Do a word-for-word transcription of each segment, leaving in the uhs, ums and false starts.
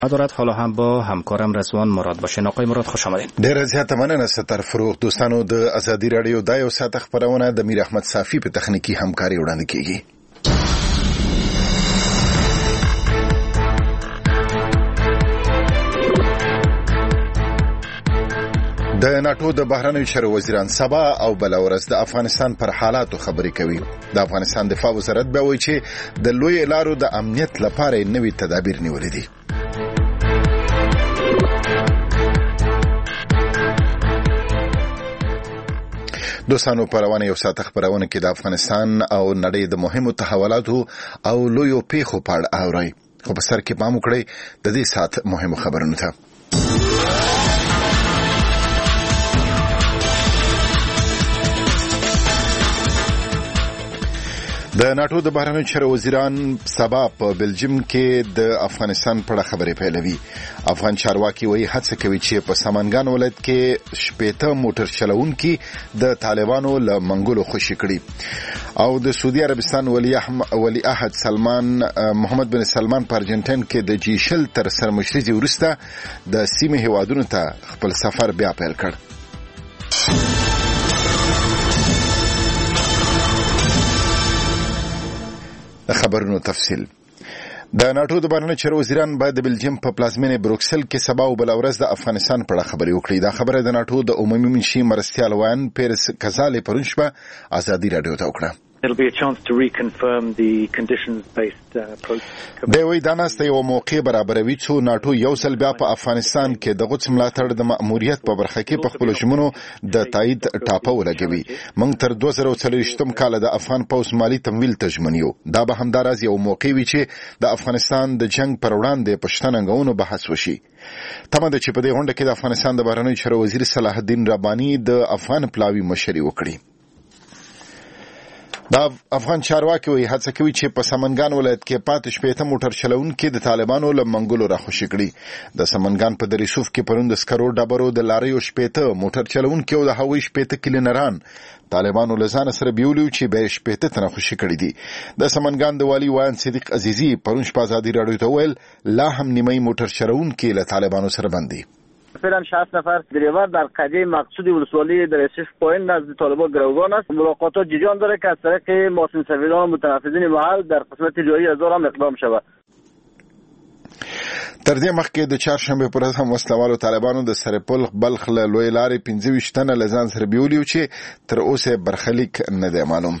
دارد. حالا هم با همکارم رضوان مراد باشین. آقای مراد خوش آمدید. ډېر زیاته مننه ستر فروغ. دوستانو د ازادي رادیو د یو ساعت خبرونه د میر احمد صافي په تخنیکی همکاري وړاندې کیږي. د ناتو د بهرنیو چارو وزیران سبا او بل ورځ د افغانستان پر حالاتو خبرې کوي. د افغانستان دفاع وزارت به وایي چې د لوی لارو د امنیت لپاره نوي تدابیر نیولې دي. دوستانو په روانه یو ساعت خبرونه کې د افغانستان او نړۍ د مهمو تحولاتو او لویو پیښو په اړه اوري. خو په سر کې پام وکړئ د دې ساعت مهمو خبرونو ته. د ناتو د بهرنیو چارو وزیران سبا په بلجیم کې د افغانستان په اړه خبرې پیلوي. افغان چارواکي وایي هڅه کوي چې په سمنګان ولایت کې شپېته موټر چلوونکي د طالبانو له منګولو خوشي کړي. او د سعودي عربستان ولی ولی عهد سلمان محمد بن سلمان په ارجنټاین کې د جی شل تر سرمشري وروسته د سیمې هیوادونو ته خپل سفر بیا پیل کړ. خبرونو تفصیل. د ناتو د بهرنیو چارو وزیران باید د بلجیم په پلازمینه بروکسل کې سبا او بل ورځ د افغانستان په اړه خبرې وکړي. دا خبره د ناتو د عمومي منشي مرستیال وان پیرس کزاله پرون شپه ازادي رادیو ته وکړه. It'll be a chance to reconfirm the conditions-based uh, process. د وی دانسته یو موقع برابروي چې ناتو یو ځل بیا په افغانستان کې د غوڅ ملاتړ د مأموریت په برخه کې په خپل شمونو د تایید ټاپه ولګوي. موږ تر دوه زره څلوېښتم کال د افغان پوس مالی تمویل تضمینیو. دا به همداراز یو موقع وي چې د افغانستان د جنگ پر وړاندې پښتنګونو بحث وشي. تمه ده چې په دې غونډه کې د افغانستان د بهرنیو چارو وزیر صلاح الدین رباني د افغان پلاوی مشري وکړي. دا افغان چارواکي وایي هڅه کوي چې په سمنګان ولایت کې پاتې شپېته موټر چلوونکي د طالبانو له منګولو راخوشي کړي. د سمنګان په دریسوف کې پرون د سکرو ډبرو د لاریو شپېته موټر چلوونکي او د هوایي شپېته کلینران طالبانو له ځان سره بیولیو چې به شپېته تنه خوشي کړي دي. د سمنګان د والی وان صدیق عزیزي پرون شپه ازادي رادیو ته ویل لا هم نیمه موټر چلوونکي له طالبانو سره بندي. فعلا شصت نفر دریور در قضیه مقصود ولسوالی در رسیف پایین نزد طالبان گروگان است. ملاقاتات جریان داره که از طریق محسن سویلان متنفذین محل در قسمت جایی هزار هم اقدام شود. تر دې مخکې د چهارشنبه پر ورځ هم وسلوالو طالبانو د سرپل بلخ له لوی لارې پنځه ویشت تنه له ځان سره بیولیو چې تر اوسه برخلیک نه دی معلوم.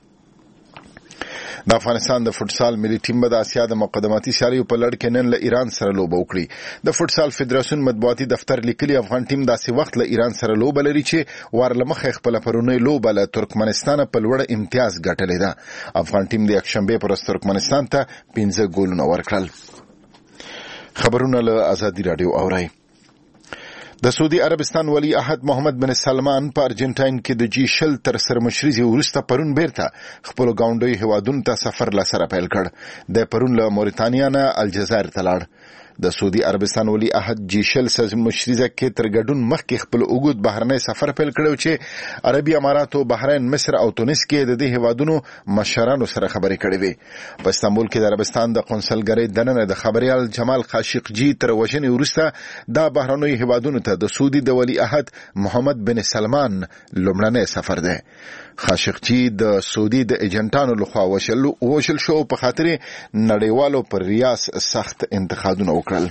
د افغانستان د فوتسال ملي ټیم به د اسیا د مقدماتي سیالیو په لړ کې نن له ایران سره لوبه وکړي. د فوتسال فدراسیون مطبوعاتي دفتر لیکلي افغان ټیم داسې وخت له ایران سره لوبه لري چې ورلمخه خپل پرونی لوبه له ترکمنستان په لوړ امتیاز ګټلې ده. افغان ټیم د یکشنبه پر ورځ ترکمنستان ته پنځه ګولونه ورکړل. خبرونه له ازادي رادیو اورئ. د سعودي عربستان ولی عهد محمد بن سلمان په ارجنټاین کې د جی شل تر سرمشري وروسته پرون بیرته خپل گاونډي هیوادونو ته سفر لسره پیل کړ. د پرون له موريتانیا نه الجزایر ته لاړ. د سعودي عربستان ولی عهد جی شل سرمشري کې تر ګډون مخکې خپل اوږد بهرنی سفر پیل کړو چې عربي اماراتو، بحرین، مصر او تونس کې د دې هیوادونو مشرانو سره خبرې کړې وې. په استانبول کې د عربستان د قونسلګرۍ دننه د خبريال جمال خاشقجي تر وژنې وروسته د بهرنیو هیوادونو ته د سعودي د ولی عهد محمد بن سلمان لومړنی سفر دی. خاشقجي د سعودي د ایجنټانو لخوا وشل وشل شو په خاطر نړیوالو پر ریاض سخت انتقادونه وکړل.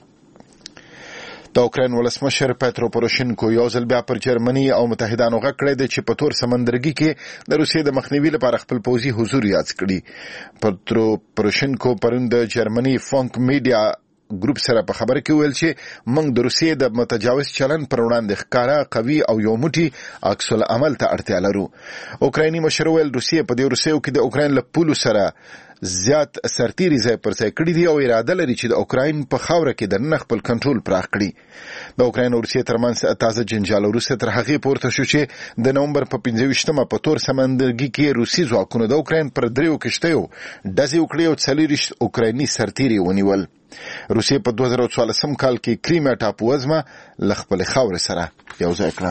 د اوکراین ولسمشر پترو پوروشینکو یو ځل بیا پر جرمني او متحدانو غږ کړی دی چې په تور سمندرګي کې د روسیې د مخنیوي لپاره خپل پوځي حضور یاد کړي. پترو پوروشینکو پرون د جرمني فونک میډیا ګروپ سره په خبره کې ویل چې موږ د روسیې د متجاوز چلن پر وړاندې ښکارا قوي او یو موټی عکس العمل ته اړتیا لرو. اوکرایني مشر ویل روسیې په دې روسیې کې د اوکراین له پولو سره زیات سرتیري ځای پر ځای کړي دي او اراده لري چې د اوکراین په خاوره کې د نه خپل کنټرول پراخ کړي. د اوکراین او روسیې ترمنځ تازه جنجال وروسته تر هغې پورته شو چې د نومبر په پنځه ویشتمه په تور سمندرګي کې روسي ځواکونو د اوکراین پر دریو کشتیو ډزې وکړې او څلوېښت اوکرایني سرتیري ونیول. روسیې په دوه زره څوارلسم کال کې کریمیا ټاپو وزمه له خپل خاورې سره یو ځای کړه.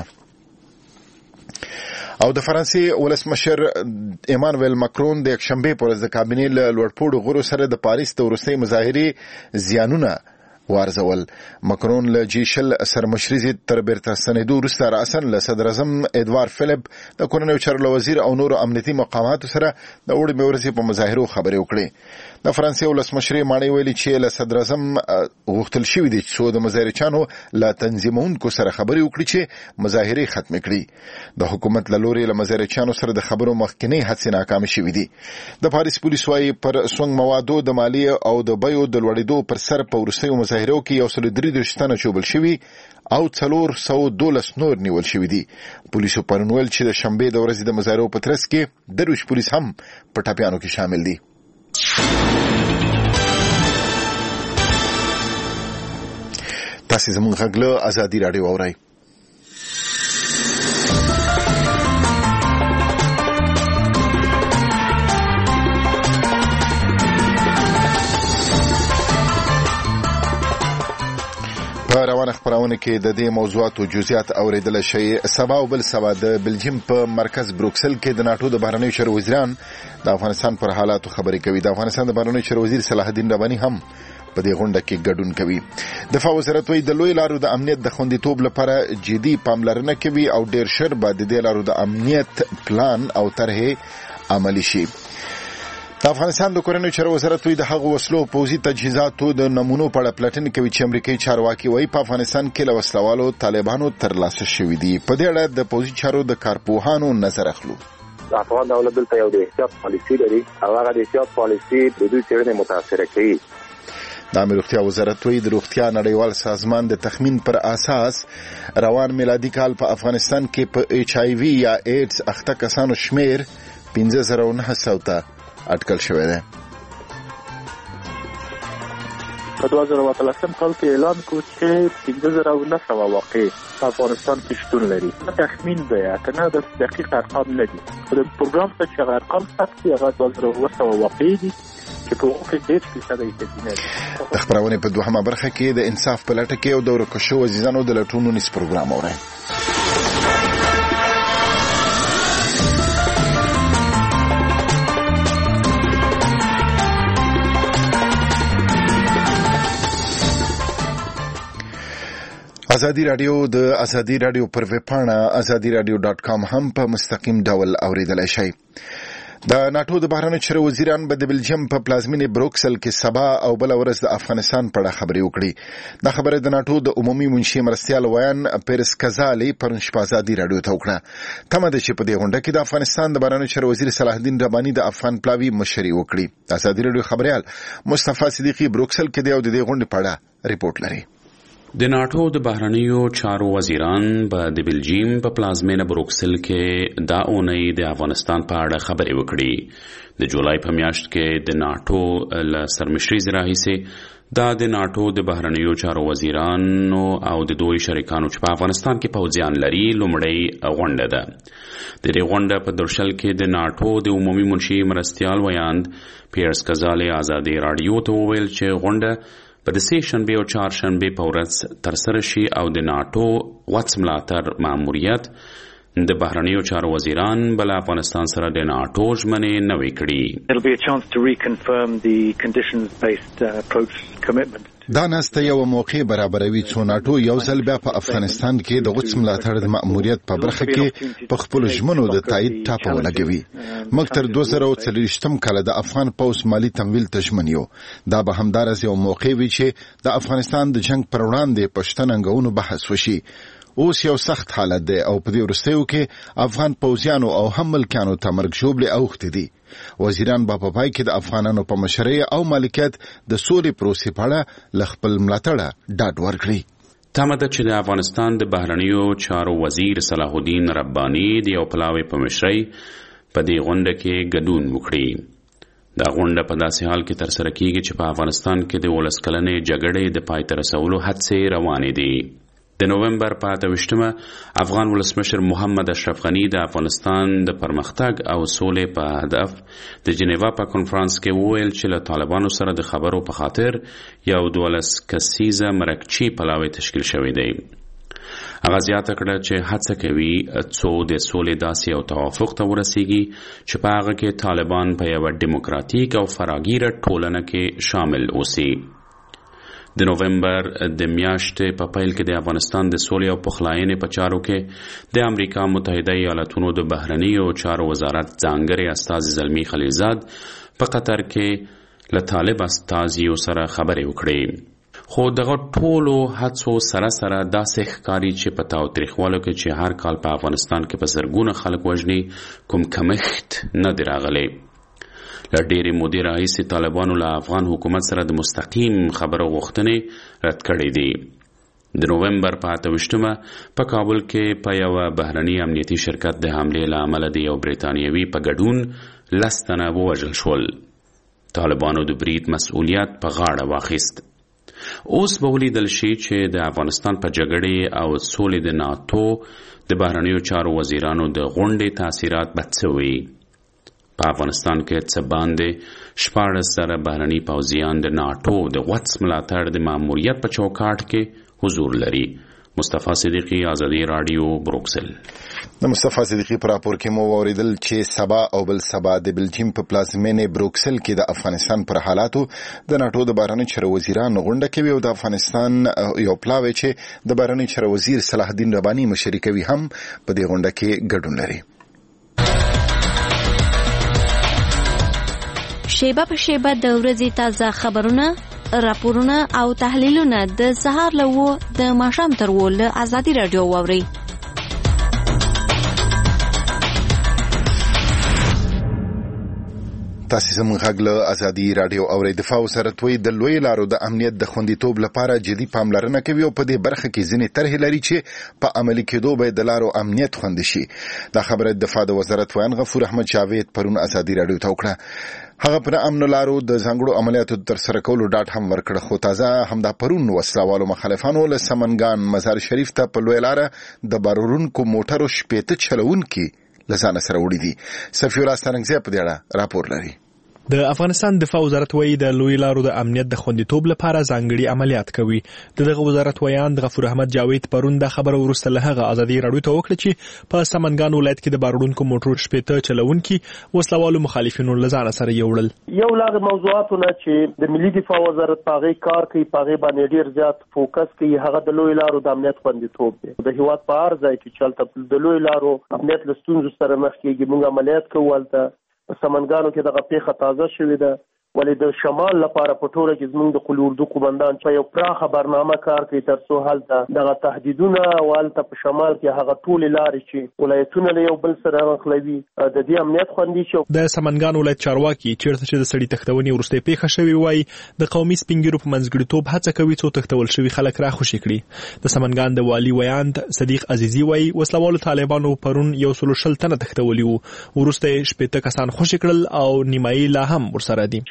او د فرانسې ولسمشر ایمانویل ماکرون د یکشنبه پر ورځ د کابینې له لوړپوړو غړو سره د پاریس د وروستۍ مظاهرې زیانونه وارزول. مکرون له جی شل سرمشري ضد تر بیرته ستنېدو وروسته راسن له صدر اعظم ادوار فیلپ د کورنیو چارو وزیر او نورو امنیتي مقاماتو سره د اوړي ورځې په مظاهرو خبرې وکړې. د فرانسې ولسمشر ماڼۍ ویلي چې له صدر اعظم غوښتل شوي دي چې د مظاهرچیانو له تنظیمونکو سره خبرې وکړي چې مظاهرې ختم کړي. د حکومت له لوري له مظاهرچیانو سره د خبرو مخکینی هڅې ناکامې شوې دي. د پاریس پولیس وايي پر سونګ موادو د مالیې او د بیو د لوړېدو پر سر په وروستیو مظاهرو کې یو سل درې دېرش تنه چوبل شوي او څلور سوه دولس نور نیول شوي دي. پولیسو پرون ویل چې د شنبې د ورځې د مظاهرو په ترڅ کې درویشت پولیس هم په ټپیانو کې شامل دي. تاسو زموږ غږ له ازادي راډیو اورئ. په روانه خبرونه کې د دې موضوعاتو جزئیات اوریدل شي. سبا او بل سبا د بلجیم په مرکز بروکسل کې د ناتو د بهرنیو چارو وزیران د افغانستان پر حالاتو خبرې کوي. د افغانستان د بهرنیو چارو وزیر صلاح الدین رباني هم په دې غونډه کې ګډون کوي. دفاع وزارت وايي د لوی لارو د امنیت د خوندیتوب لپاره جدي پاملرنه کوي او ډیر شر به د دې لارو د امنیت پلان او طرحې عملي شي. د افغانستان د کورنیو چارو وزارت وایي د هغو وسلو پوځي تجهیزاتو د نمونو په اړه پلټنه کوي چې امریکایي چارواکي وایي په افغانستان کې له وسلوالو طالبانو ترلاسه شوي دي. په دې اړه د پوځي چارو د کارپوهانو نظر اخلو. د افغان دولت دلته یو د احتیاط پالیسي لري او هغه د احتیاط پالیسي د دوی څېړنې متاثره کوي. د امیر روغتیا وزارت وایي د روغتیا نړیوال سازمان د تخمین پر اساس روان میلادي کال په افغانستان کې په ایچ آی وي یا ایډز اخته کسانو شمیر پنځه زره او نهه سوه ته اټکل شوی دی. په دوه زره اتلسم کال کې اعلان کو چې پنځه زره او نهه سوه واقع په افغانستان کې شتون لري. تخمین دی کنه د دقیق ارقام نه دي. د پروګرام څخه چې ارقام ثبت هغه دوه زره اوه سوه واقع دي چې په وخت کې ډېر فیصد یې دي. د خبرونه په دوهمه برخه کې د انصاف په لټه کې او د ورکشو عزیزانو د لټونو نس پروګرام اورئ. ازادي رادیو د ازادي رادیو پر ویب پاڼه ازادي رادیو ډاټ کام هم په مستقیم ډول اوریدلای شئ. د ناتو د بهرنیو چارو وزیران به د بلجیم په پلازمینې بروکسل کې سبا او بل ورځ د افغانستان په اړه خبرې وکړي. دا خبره د ناتو د عمومي منشي مرستیال ویان پیرس کزالي پرون شپه ازادي رادیو ته وکړه. تمه ده چې په دې غونډه کې د افغانستان د بهرنیو چارو وزیر صلاح الدین رباني د افغان پلاوي مشري وکړي. د ازادي رادیو خبريال مصطفی صدیقي بروکسل کې دی او د دې غونډې په اړه ریپورت لري. د ناتو د بهرنیو چارو وزیران به د بلجیم په پلازمینه بروکسل کې دا اونۍ د افغانستان په اړه خبرې وکړي. د جولای په میاشت کې د ناتو له سرمشري راهیسې دا د ناتو د بهرنیو چارو وزیرانو او د دوی شریکانو چې په افغانستان کې پوځیان لري لومړی غونډه ده. د دې غونډه په درشل کې د ناتو د عمومي منشي مرستیال ویاند پیرس کزالي ازادي رادیو ته وویل چې غونډه په د سې شنبې او چهار شنبې په ورځ ترسره شي او د ناتو وڅ ملاتړ ماموریت د بهرنیو چارو وزیران بل افغانستان سره د ناتو ژمنې نوې کړي. It'll be a chance to reconfirm the conditions based uh, approach commitment. دا نسته یو موقع برابروي چې ناتو یو ځل بیا په افغانستان کې د وڅ ملاتړ د ماموریت په برخه کې په خپل ژمنو د تایید ټاپه ولګوي. موږ تر دوه زره او څلوېښتم کال د افغان پوځ مالی تمویل ته ژمن یو. دا به همدارس یو موقع وي چې د افغانستان د جنگ پر وړاندې پښتننګونو بحث وشي. اوس یو سخت حالت دی او په دې وروستیو کې افغان پوځیانو او هم ملکانو ته مرګ ژوبلې اوښتې دي. وزیران به په پای کې د افغانانو په مشرۍ او مالکیت د سولې پروسې په اړه له خپل ملاتړه ډاډ ورکړي. تمه ده چې د افغانستان د بهرنیو چارو وزیر صلاح الدین رباني د یو پلاوي په مشرۍ په دې غونډه کې ګډون وکړي. دا غونډه په داسې حال کې ترسره کیږي چې په افغانستان کې د ولس کلنې جګړې د پای ته رسولو هڅې روانې دي. د نومبر په اته ویشتمه افغان ولسمشر محمد اشرف غني د افغانستان د پرمختګ او سولې په هدف د جنیوا په کنفرانس کې وویل چې له طالبانو سره د خبرو په خاطر یو دولس کسیزه مرکچی پلاوی تشکیل شوی دی. هغه زیاته کړه چې هڅه کوي څو د سولې داسې او توافق ته ورسیږي چې په هغه کې طالبان په یو دیموکراتیک او فراگیر ټولنه کې شامل اوسي. د نوومبر د میاشتې په پیل کې د افغانستان د سولې او پخلاینې په چارو کې د امریکا متحده ایالاتونو د بهرنیو چارو وزارت ځانګړی استازي زلمی خلیلزاد په قطر کې له طالب استازیو سره خبرې وکړې، خو دغه ټولو هڅو سره سره داسې ښکاري چې په تاوتریخوالو کې چې هر کال په افغانستان کې په زرګونه خلک وژني کوم کمښت نه دی راغلی. له ډېرې مودې راهیسې طالبانو له افغان حکومت سره د مستقیم خبرو غوښتنې رد کړې دي. د نوومبر په اته ویشتمه په کابل کې په یوه بهرني امنیتي شرکت د حملې له امله د یو بریتانیوي په ګډون لس تنه ووژل شول. طالبانو د برید مسؤلیت په غاړه واخیست. اوس به ولیدل شي چې د افغانستان په جګړې او سولې د ناتو د بهرنیو چارو وزیرانو د غونډې تاثیرات به څه وي. په افغانستان کې څه باندې شپاړس زره بهرني پوځیان د ناټو د غوڅ ملاتړ د ماموریت په چوکاټ کې حضور لري. مصطفی صدیقی، آزادی رادیو، بروکسل. د مصطفی صدیقی پر راپور کې مو اوریدل چې سبا او بل سبا د بلجیم په پلازمینې بروکسل کې د افغانستان پر حالاتو د ناټو د بهرني چارو وزیرانو غونډه کوي او د افغانستان یو پلاوی چې د بهرني چارو وزیر صلاح الدین رباني مشري کوي هم په دې غونډه کې ګډون لري. شیبه په شیبه د ورځې تازه خبرونه، راپورونه او تحلیلونه د سهار له وو د ماښام تر وو له آزادي رادیو واورئ. تاسو زموږ غږ له آزادي رادیو اورئ. دفاع وزارت د لوی لارو د امنیت د خوندیتوب لپاره جدي پاملرنه کوي او په دې برخه کې ځینې طرحې لري چې په عملي کېدو به د لارو امنیت خوندي شي. دا خبره د دفاع د وزارت ویان غفور احمد جاوید پرون آزادي رادیو ته وکړه. هغه پر امن لارو د ځانګړو عملیاتو تر سره کولو ډاډ هم ورکړ، خو تازه همدا پرون وسلوالو مخالفانو له سمنګان مزار شریف ته په لوی لاره د بارورونکو موټرو شپېته چلوونکي له ځانه سره وړي دي. صفي الله سترنګزی په دې اړه راپور لري. د افغانستان دفاع وزارت وایي د لوی لارو د امنیت د خوندیتوب لپاره ځانګړي عملیات کوي. دغه وزارت ویان غفور احمد جاوید پرون د خبرو وروسته له هغه آزادي رادیو ته وکړه چې په سمنګان ولایت کې د بارودونکو موټرو شپېته چلوونکي وسلوالو مخالفینو له ځانه سره یوړل. یو لا موضوعاتونه چې د ملي دفاع وزارت په هغه کار کوي، په هغه باندې ډیر زیات فوکس کوي، هغه د لوی لارو د امنیت خوندیتوب دی. د هیواد په هر ځای کې چلته د لوی لارو امنیت له ستونزو سره مخ کېږي. موږ عملیات کوو هلته په سمنګانو کې دغه پیښه تازه شوې ده، ولې د شمال لپاره په ټوله کې زموږ د قل اردو قومندان په یو پراخه برنامه کار کوي تر څو هلته دغه تهدیدونه او هلته په شمال کې هغه ټولې لارې چې ولایتونه له یو بل سره نښلوي د دې امنیت خوندي شي. د سمنګان ولایت چارواکي چیرته چې د سړي تښتونې وروسته پیښه شوې وایي د قومي سپینګیرو په منځګړیتوب هڅه کوي څو تښتول شوي خلک راخوشي کړي. د سمنګان د والي ویاند صدیق عزیزي وایي وسلوالو طالبانو پرون یو سلو شل تنه تښتولي وو، وروسته شپېته کسان خوشي کړل او نیمایي لا هم ورسره دي.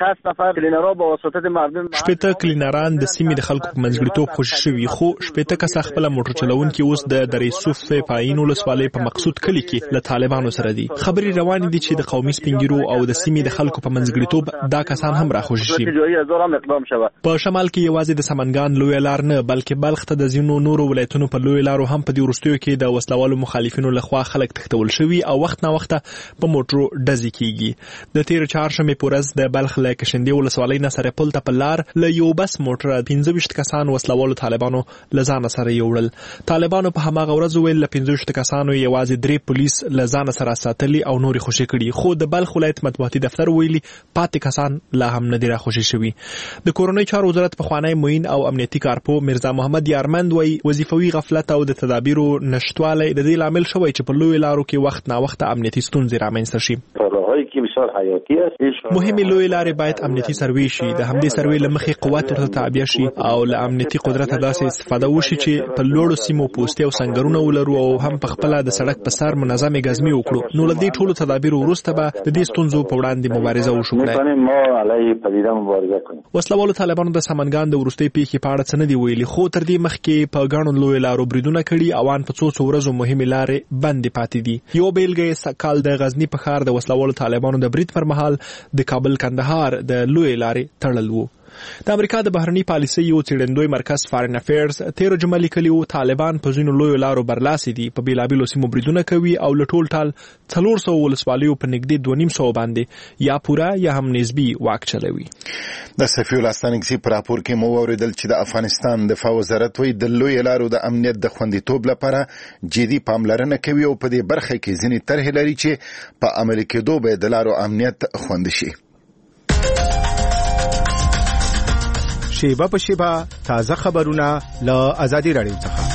شپېته کلینران د سیمې د خلکو په منځګړیتوب خوشي شوي، خو شپېته کسه خپل موټر چلوونکي اوس د دریسوف پاین ولسوالۍ په مقصود کلي کې له طالبانو سره دي. خبرې روانې دي چې د قومي سپینګیرو او د سیمې د خلکو په منځګړیتوب دا کسان هم راخوشي شي. په شمال کې یوازې د سمنګان لوی لار نه بلکې بلخ ته د ځینو نورو ولایتونو په لوی لارو هم په دې وروستیو کې د وسلوالو مخالفینو لخوا خلک تښتول شوي او وخت نه وخت په موټرو ډزې کیږي. د تیر چهارشنبې په ورځ د بلخ له کشندې ولسوالۍ نه سره پل ته په لار له یو بس موټر پنځه ویشت کسان وسلوالو طالبانو له ځانه سره یوړل. طالبانو په هماغه ورځ ویل له پنځه ویشت کسانو یوازې درې پولیس له ځانه سره ساتلي او نورې خوشي کړي، خو د بلخ ولایت مطبوعاتي دفتر ویلي پاتې کسان لا هم نه دي راخوشي شوي. د کورنۍ چارو وزارت پخوانی معین او امنیتي کارپو مرزا محمد یارمند وایي وظیفوي غفلت او د تدابیرو نشټوالی د دې لامل شوی چې په لوی لارو کې وخت نا وخت امنیتي ستونزې رامنځته شي. مهمې لوی لارې باید امنیتي سروې شي، د همدې سروې له مخې قوت ورته تعبیه شي او له امنیتي قدرته داسې استفاده وشي چې په لوړو سیمو پوستې او سنګرونه ولرو او هم په خپله د سړک په سر منظمې ګزمې وکړو. نو له دې ټولو تدابیرو وروسته به د دې ستونزو په وړاندې مبارزه وشو کړی. وسلوالو طالبانو د سمنګان د وروستۍ پیښې په اړه څه نه دي ویلي، خو تر دې مخکې په ګڼو لوی لارو بریدونه کړي او ان په څو څو ورځو مهمې لارې بندې پاتې دي. یو بیلګه یې کال د غزني په ښار د وسلوالو طالبانو د برید پر مهال د کابل کندهار د لوی لارې تړل وو. د امریکا د بهرنی پالیسۍ یو څېړندوی مرکز فارن افیرز تیر جمعه لیکلي وو طالبان په ځینو لویو لارو برلاسي دي، په بیلابیلو سیمو بریدونه کوي او له ټول ټال څلور سوه ولسوالیو په نږدې دوه نیم سوه باندې یا پوره یا هم نسبي واک چلوي. د سفیر لاستانکسي په راپور کې مو اوریدل چې د افغانستان دفاع وزارت وایي د لویو لارو د امنیت د خوندیتوب لپاره جدي پاملرنه کوي او په دې برخه کې ځینې طرحې لري چې په عملي کېدو به د لارو امنیت خوندي شي. شیبه په شیبه تازه خبرونه له آزادي رادیو څخه.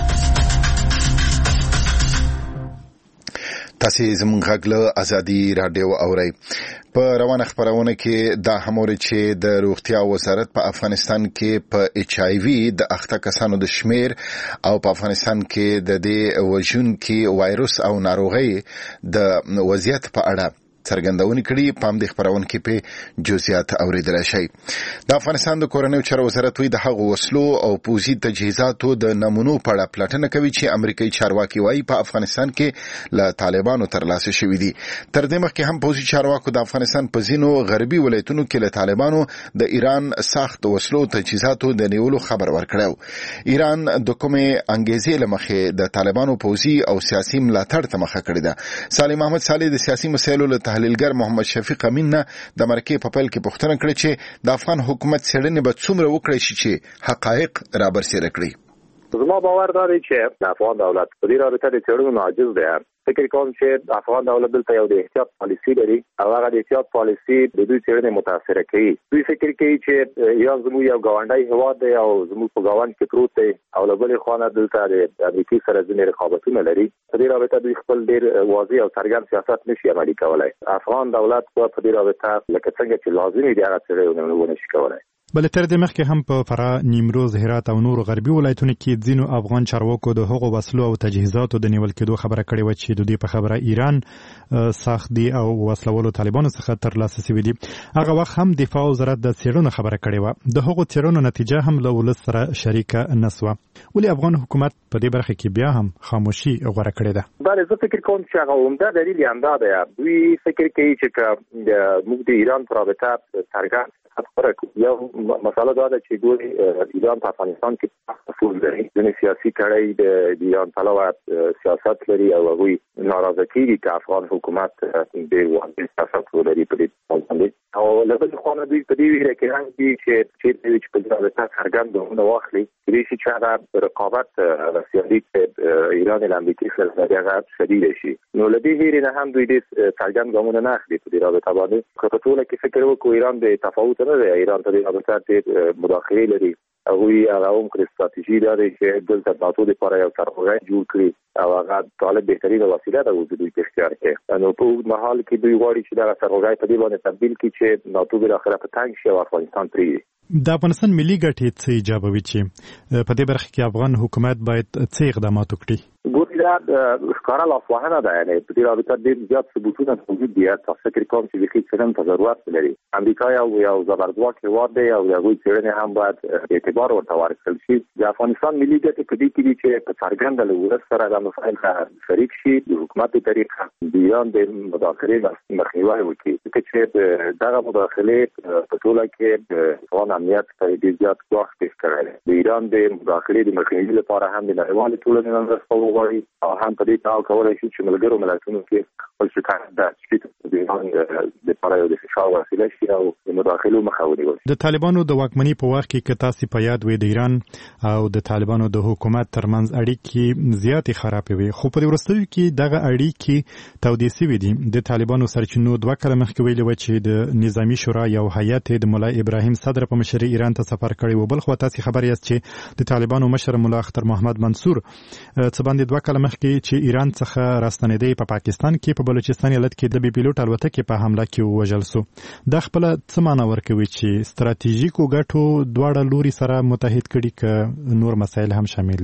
تاسو زموږ غږ له آزادي رادیو اورئ. په روانه خبرونه کې دا همور چې د روغتیا وزارت په افغانستان کې په ایچ آی وی د اخته کسانو د شمیر او په افغانستان کې د دې وژونکي وایروس او ناروغي د وضعیت په اړه څرګندونې کړي. په همدې خبرونه کې په جزئیات اوریدلی شئ. د افغانستان د کورنیو چارو وزارت وایي د هغو وسلو او پوځي تجهیزاتو د نمونو په اړه پلټنه کوي چې امریکایي چارواکي وایي په افغانستان کې له طالبانو ترلاسه شوي دي. تر دې مخکې هم پوځي چارواکو د افغانستان په ځینو غربي ولایتونو کې له طالبانو د ایران سخت وسلو تجهیزاتو د نیولو خبر ورکړی. ایران د کومې انګیزې له مخې د طالبانو پوځي او سیاسي ملاتړ ته مخه کړې ده. سالم احمد صالح د سیاسي مسایلو له تحلیلګر محمد شفیق امین نه د مرکې په پیل کې پوښتنه کړې چې د افغان حکومت څېړنې به څومره وکړی شي چې حقایق رابرسېره کړي. زما باور دا دی چې د افغان دولت په دې رابطه د څېړنو عاجز دی. فکر کوم چې افغان دولت دلته یو د احتیاط پالیسي لري او هغه د احتیاط پالیسي د دوی څېړنې متاثره کوي. دوی فکر کوي چې ایران زموږ یو ګاونډی هېواد دی او زموږ په ګاونډ کې پروت دی او له بلې خوا نه دلته د امریکې سره ځینې رقابتونه لري. په دې رابطه دوی خپل ډېر واضح او څرګند سیاست نشي عملي کولی. افغان دولت په دې رابطه لکه څنګه چې لازمي دي هغه څېړنې ونشي کولی. بل تر دې مخکې هم په فراه، نیمروز، هرات او نورو غربي ولایتونو کې ځینو افغان چارواکو د هغو وسلو او تجهیزاتو د نیول کېدو خبره کړې وه چې د دوی په خبره ایران ساخت دي او وسلولو طالبانو څخه ترلاسه شوي دي. هغه وخت هم دفاع وزارت د څېړنو خبره کړې وه. د هغو څېړنو نتیجه هم له ولس سره شریکه نه سوه. ولې افغان حکومت په دې برخه کې بیا هم خاموشي غوره کړې ده؟ بله، زه فکر کوم چې هغه عمده دلیل یې همدا دی. دوی فکر کوي چې که موږ د ایران په رابطه څرګند خبره کوو، یو مسله دا ده چې دوی ایران په افغانستان کې اصول لري. ځینې سیاسي کړۍ د ایران پلوه سیاست لري او هغوی ناراضه کېږي چې افغان حکومت ډېر واضح سیاست ولري په دې باندې. او له بلې خوا نه دوی په دې ویره کې هم دي چې چېرته وي چې په دې رابطه څرګند ګامونه واخلي. کېدای شي چې هغه رقابت او سیالي چې ایران له امریکې سره لري هغه شدیده شي. نو له دې ویرې نه هم دوی ډېر څرګند ګامونه نه اخلي په دې رابطه باندې. که په ټوله کې فکر وکړو ایران د تفاوت نه دی. ایران په دې رابطه ډېر مداخلې لري. هغوی هغه هم کړې ستراتیژي دا دی چې دلته د ناتو دپاره یو سرخوږی جوړ کړي او هغه طالب بهترینه وسیله ده اوس د دوی په اختیار کې. نو په اوږد مهال کې دوی غواړي چې دغه سرخوږی په دې باندې تبدیل کړي چې ناتو بالاخره په تنګ شي او افغانستان پرېږدي. د افغانستان ملي ګټې څه ایجابوي چې په دې برخه کې افغان حکومت باید څه اقدامات وکړي؟ ګورې دا ښکاره لاسوهنه ده. یعنې په دې رابطه ډېر زیات ثبوتونه موجود دي. تاسو فکر کوم چې بیخي څېړنې ته ضرورت لري. امریکا یو یو زبرځواک هېواد دی او د هغوی څېړنې هم باید اعتبار ورته ورکړل شي. د افغانستان ملي ګټې په دې کې دي چې په څرګنده له ولس سره دا مسایل شریک شي، د حکومت په طریقه د ایران د مداخلې مخنیوی وکړي. ځکه چې دغه مداخلې په ټوله کې د افغان امنیت ته ډېر زیات ګواښ پېښ کړی دی. د ایران د مداخلې د مخنیوي لپاره هم د نړیوالې ټولنې نه مرسته وغواړي او هم په دې کار کولی شي چې ملګرو ملتونو کې خپل شکایت د سپیډ د ایران لپاره یو د فشار وسیله شي او د مداخلو مخه ونیول شي. د طالبانو د واکمنۍ په وخت کې که تاسې په یاد وي د ایران او د طالبانو د حکومت ترمنځ اړیکې زیاتې خرابې وي، خو په دې وروستیو کې دغه اړیکې تودې سوي دي. د طالبانو سرچینو دوه کاله مخکې ویلي وه چې د نظامي شورا یو هیات د ملا ابراهیم صدر په مشرۍ ایران ته سفر کړی و. بل خوا تاسې خبر یاست چې د طالبانو مشر ملا اختر محمد منصور څه باندې دوه کاله مخکې چې ایران څخه راستنېدی په پاکستان کې په بلوچستان ایالت کې د بي پیلوټ الوتکې په حمله کې ووژل سو. دا خپله څه معنی ورکوي چې ستراتیژیکو ګټو دواړه لوري سره متحد کړي که نور مسایل هم شامل دي؟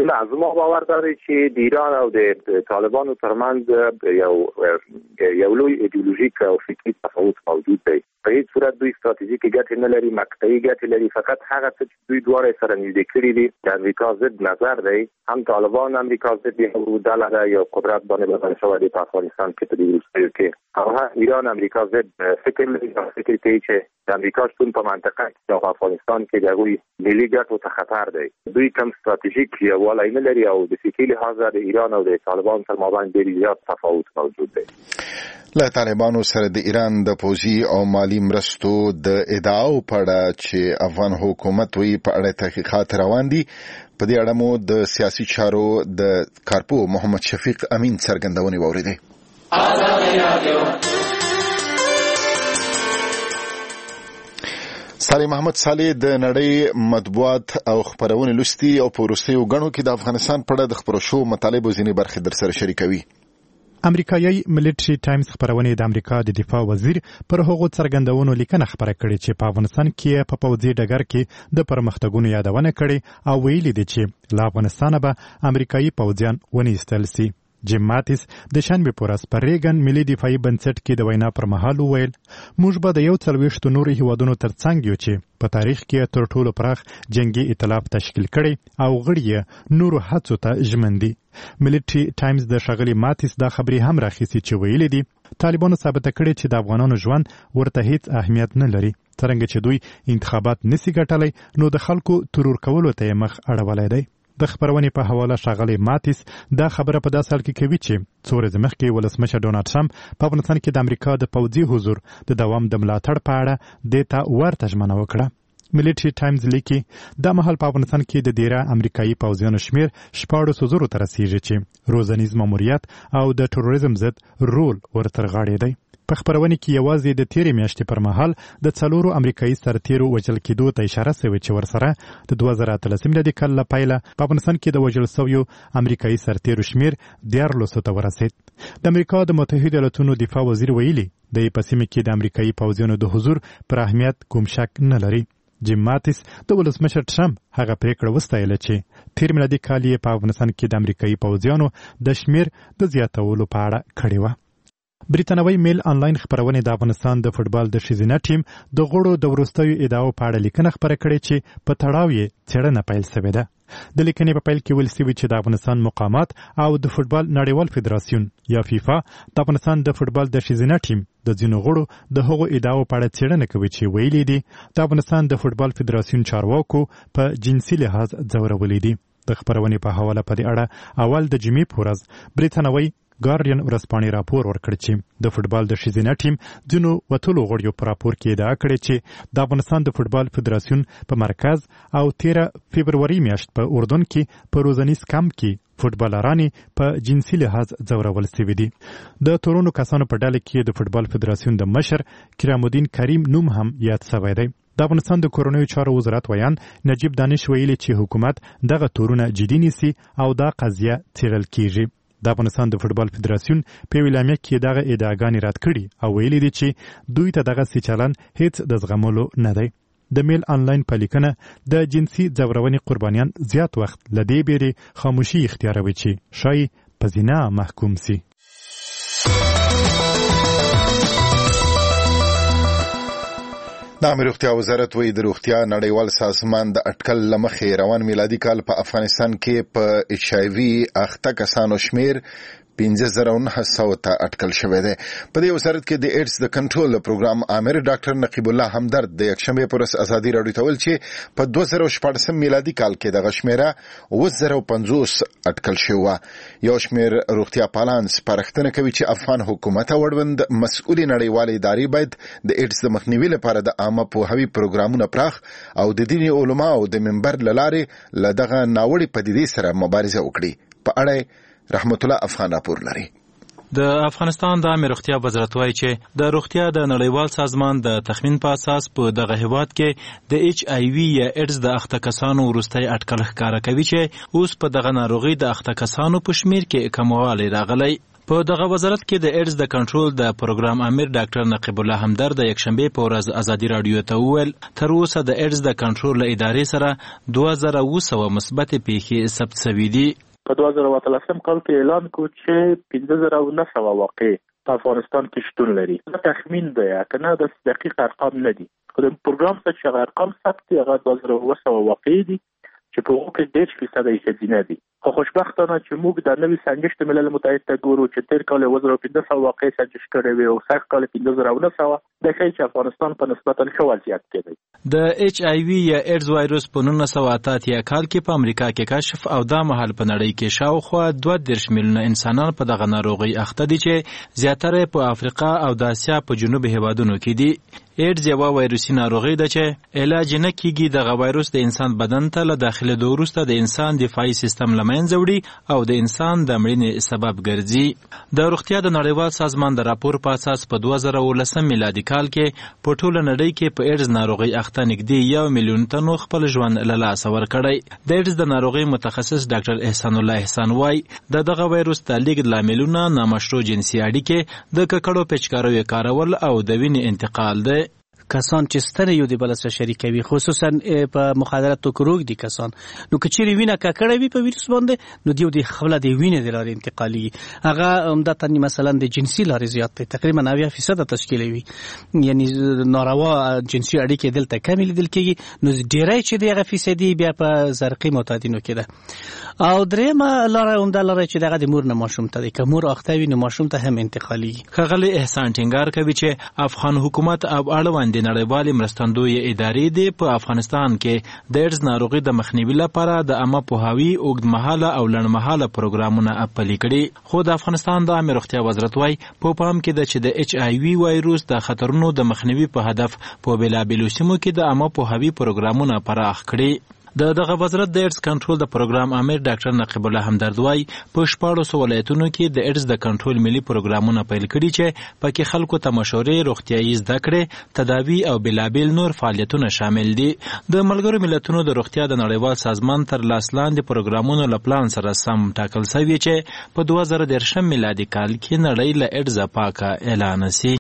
نه زما باور دی چې د ایران او د طالبانو ترمنځ یو یو لوی ایدئولوژیک او فکری تفاوت موجود دی. په هیڅ صورت دوی ستراتیژیکي ګټې نه لري، مقطعي ګټې لري. فقط هغه څه چې دوی دواړه سره نږدې کړي دي د امریکا ضد نظر دی. هم طالبان امریکا ضد یو ډله ده، یو قدرت باندې بدل شوی دی په افغانستان کې په دې وروستیو کې. او هم ایران امریکا ضد فکر لري، فکر کوي چې د امریکا شتون په منطقه کې او په افغانستان کې د هغوی ملي ګټو ته خطر دی. دوی کوم ستراتیژیک یووالی نه لري او د فکري لحاظ د ایران او د طالبان تر مابین ډېر زیات تفاوت موجود دی. له طالبانو سره د ایران د پوځي او مالی مرستو د ادعاو په اړه چې افغان حکومت وی په اړه تحقیقات روان دي. په دې اړه مو د سیاسي چارو د کارپو محمد شفیق امین څرګندونې واوریدې. صالح محمد صالح د نړۍ مطبوعات او خبرونه لوستي او په وروستیو غنو کې د افغانستان په اړه د خبرو شو مطالب ځینې برخې در سره شریکوي. امریکایي ملټری ټایمز خبرونه د امریکا د دفاع وزیر پر هغو څرګندونو لیکنه خبره کړې چې په افغانستان کې په پوځي ډګر کې د پرمختګونو یادونه کړې او ویلي دي چې له افغانستانه به امریکایي پوځیان ونیستل سي. جیم ماتیس د شنبه په ورځ په ریګن ملي دفاعي بنسټ کې د وینا پر مهال وویل موږ به د یو څلوېښتو نورو هیوادونو ترڅنګ یو چې په تاریخ کې تر ټولو پراخ جنگي ائتلاف تشکیل کړي او غړي یې نورو هڅو ته ژمن دي. ملټری ټایمز د ښاغلي ماتیس دا خبرې هم راخیستې چې ویلي دي طالبانو ثابته کړې چې د افغانانو ژوند ورته هیڅ اهمیت نه لري. څرنګه چې دوی انتخابات نسی ګټلی نو د خلکو ترور کولو ته مخ اړولی دی. د خبرونې په حواله ښاغلی ماتیس دا خبره په داسې حال کې کوي چې څو ورځې مخکې ولسمشر ډونالډ ټرمپ په افغانستان کې د امریکا د پوځي حضور د دوام د ملاتړ په اړه دې ته ورته ژمنه وکړه. ملټری ټایمز لیکي دا مهال په افغانستان کې د ډیره امریکایي پوځیانو شمیر شپاړسو زرو ته رسیږي چې روزنیز ماموریت او د تروریزم ضد رول ورته غاړې دی. په خبرونه کې یوازې د تیرې میاشتې پر مهال د څلورو امریکایي سرتیرو وژل کېدو ته اشاره شوې چې ورسره د دوه زره اتلسم میلادي کال له پیله په افغانستان کې د وژل شویو امریکایي سرتیرو شمیر دیارلسو ته ورسېد. د امریکا د متحده ایالاتونو دفاع وزیر ویلي د په سیمه کې د امریکایي پوځیانو د حضور پر اهمیت کوم شک نه لري. جیم ماتیس د ولسمشر ټرمپ هغه پریکړه وستایله چې تیر میلادي کال یې په افغانستان کې د امریکایي پوځیانو د شمیر د زیاتولو په اړه کړې وه. بریتانوي میل آنلاین خبرونه د افغانستان د فوتبال د ښځینه ټیم د غړو د وروستیو ادعاو په اړه لیکنه خبره کړې چې په تړاو یې څېړنه پیل شوې ده. د لیکنې په پیل کې ویل شوي چې د افغانستان مقامات او د فوتبال نړیوال فدراسیون یا فیفا د افغانستان د فوتبال د ښځینه ټیم د ځینو غړو د هغو ادعاو په اړه څېړنه کوي چې ویلي دي د افغانستان د فوتبال فدراسیون چارواکو په جنسي لحاظ ځورولي دي. د خبرونې په حواله په دې اړه اول د جمعې په ورځ بریتانوي ګارډین ورځپاڼې راپور ورکړ چې د فوتبال د ښځینه ټیم ځینو وتلو غړیو په راپور کې ادعا کړې چې د افغانستان د فوتبال فدراسیون په مرکز او تیره فبروري میاشت په اردن کې په روزنیز کمپ کې فوتبالرانې په جنسي لحاظ ځورول شوي دي. د تورونو کسانو په ډله کې د فوتبال فدراسیون د مشر کرام الدین کریم نوم هم یاد شوی دی. د افغانستان د کورنیو چارو وزارت ویان نجیب دانش ویلي چې حکومت دغه تورونه جدي نیسي او دا قضیه څېړل کیږي. د افغانستان د فوتبال فدراسیون په اعلامیه کې دغه ادعاګانې رد کړي او ویلي دي چې دوی ته دغه چلن هیڅ د زغملو نه دی. د میل آنلاین په لیکنه د جنسي ځورونې قربانیان زیات وخت له دې بیرې خاموشي اختیاروي چې ښایي په زنا محکوم سي. د امریکا روغتیا وزارت وی د روغتیا نړیوال سازمان د اټکل لمخې روان میلادي کال په افغانستان کې په ایچ آی وی اخته کسانو شمیر پنځه زره او نهه سوه ته اټکل شوی دی. په دې وزارت کې د ایډز د کنټرول پروګرام امر ډاکټر نقیب الله همدرد د یکشنبه پر ورځ ازادي راډیو ته ویل چې په دوه زره شپږ میلادي کال کې دغه شمیره اووه زره پنځوس اټکل شوی و. یو شمیر روغتیا پالان سپارښتنه کوي چې افغان حکومت او اړوند مسؤل نړیوال ادارې باید د ایډز د مخنیوي لپاره د عامه پوهاوي پروګرامونه پراخ او د دیني علماو د منبر له لارې له دغه ناوړې پدیدې سره مبارزه وکړي. په اړه رحمت الله افغان راپور لري. د افغانستان د عامه روغتیا وزارت وایي چې د روغتیا د نړیوال سازمان د تخمین په اساس په دغه هیواد کې د ایچ آی وی یا ایډز د اخته کسانو وروستی اټکل ښکاره کوي چې اوس په دغه ناروغي د اخته کسانو په شمیر کې کموالی راغلی. په دغه وزارت کې د ایډز د کنټرول د پروګرام امیر ډاکټر نقیب الله همدرد د یکشنبه په ورځ ازادي رادیو ته وویل تر اوسه د ایډز د کنټرول ادارې سره دوه زره اوه سوه مثبت پیښې ثبت شوي دي. په دوه زره اتلسم کال کې اعلان کو چې پنځه زره او نه سوه واقع په افغانستان کې شتون لري. دا تخمین دی کنه د دقیق ارقام نه دي. خو د پروګرام څخه چې ارقام ثبت دي هغه دوه زره اوه سوه واقع دي چې په هغه کې ډېر فیصد یې ښځینه دي. خو خوشبختانه چې موږ د نوي سنجش د ملل متحد ته ګورو چې تیر کال اوه زره پنځه سوه واقع سنجش کړی وي او سږ کال پنځه زره او نه سوه دا ښیي چې افغانستان په نسبتا ښه وضعیت کې دی. د ایچ آی وي یا ایډز وایروس په نولس سوه اته اتیا کال کې په امریکا کې کشف او دا مهال په نړۍ کې شاوخوا دوه دېرش میلیونه انسانان په دغه ناروغي اخته دي چې زیاتره په افریقا او د اسیا په جنوب هیوادونو کې دي. ایډز یوه وایروسي ناروغي ده چې علاج نه کیږي. دغه وایروس د انسان بدن ته له داخلېدو وروسته د انسان دفاعي سیستم له منځه وړي او د انسان د مړینې سبب ګرځي. د روغتیا د نړیوال سازمان د راپور په اساس په دوه زره اوولسم میلادي کال کې په ټوله نړۍ کې په ایډز ناروغي اخته نږدې یو میلیون تنو خپل ژوند له لاسه ورکړی. د ایډز د ناروغي متخصص ډاکټر احسان الله احسان وایي د دغه وایروس د لیږد لاملونه نامشروع جنسي اړیکې د ککړو پیچکاریو کارول او د وینې انتقال دی. کسان چې ستنه یو د بل سره شریکوي خصوصا په مخدرات او کروک دي کسان نو کچېری وینه ککړه وي په ویروس باندې نو دیو د خپل د وینې د لارې انتقالي هغه عمدتا مثلا د جنسي لارې زیات دی تقریبا نوي فیصد تشکیلوي یعنی ناروا جنسي اړیکې دلته کم لیدل کېږي نو ډیری چې دغه فیصدي بیا په زرقي معتادینو کې ده او درېمه لاره عمده لاره چې دغه د مور نه ماشوم ته د کومور اختوي نو ماشوم ته هم انتقالي. خغلی احسان ټینګار کوي چې افغان حکومت او اړوند د نړیوالې مرستندوی ادارې د په افغانستان کې د ایډز ناروغي د مخنیوي لپاره د عامه پوهاوي اوږدمهاله او لنډمهاله پروګرامونه پلي کړي. خو د افغانستان د عامه روغتیا وزارت وايي په پام کې ده چې د ایچ آی وي وایروس د خطرونو د مخنیوي په هدف په بېلابېلو سیمو کې د عامه پوهاوي پروګرامونه پراخ کړي. د دغه وزارت د ایډز کنټرول د پروګرام امیر ډاکټر نقیب الله همدرد وايي په شپاړسو ولایتونو کې د ایډز د کنټرول ملي پروګرامونه پیل کړي چې پکې خلکو ته مشورې روغتیایي زده کړې تداوي او بېلابېل نور فعالیتونه شامل دي. د ملګرو ملتونو د روغتیا د نړیوال سازمان تر لاس لاندې پروګرامونو له پلان سره سم ټاکل شوي چې په دوه زره دېرشم میلادي کال کې نړۍ له ایډز پاکه اعلان شي.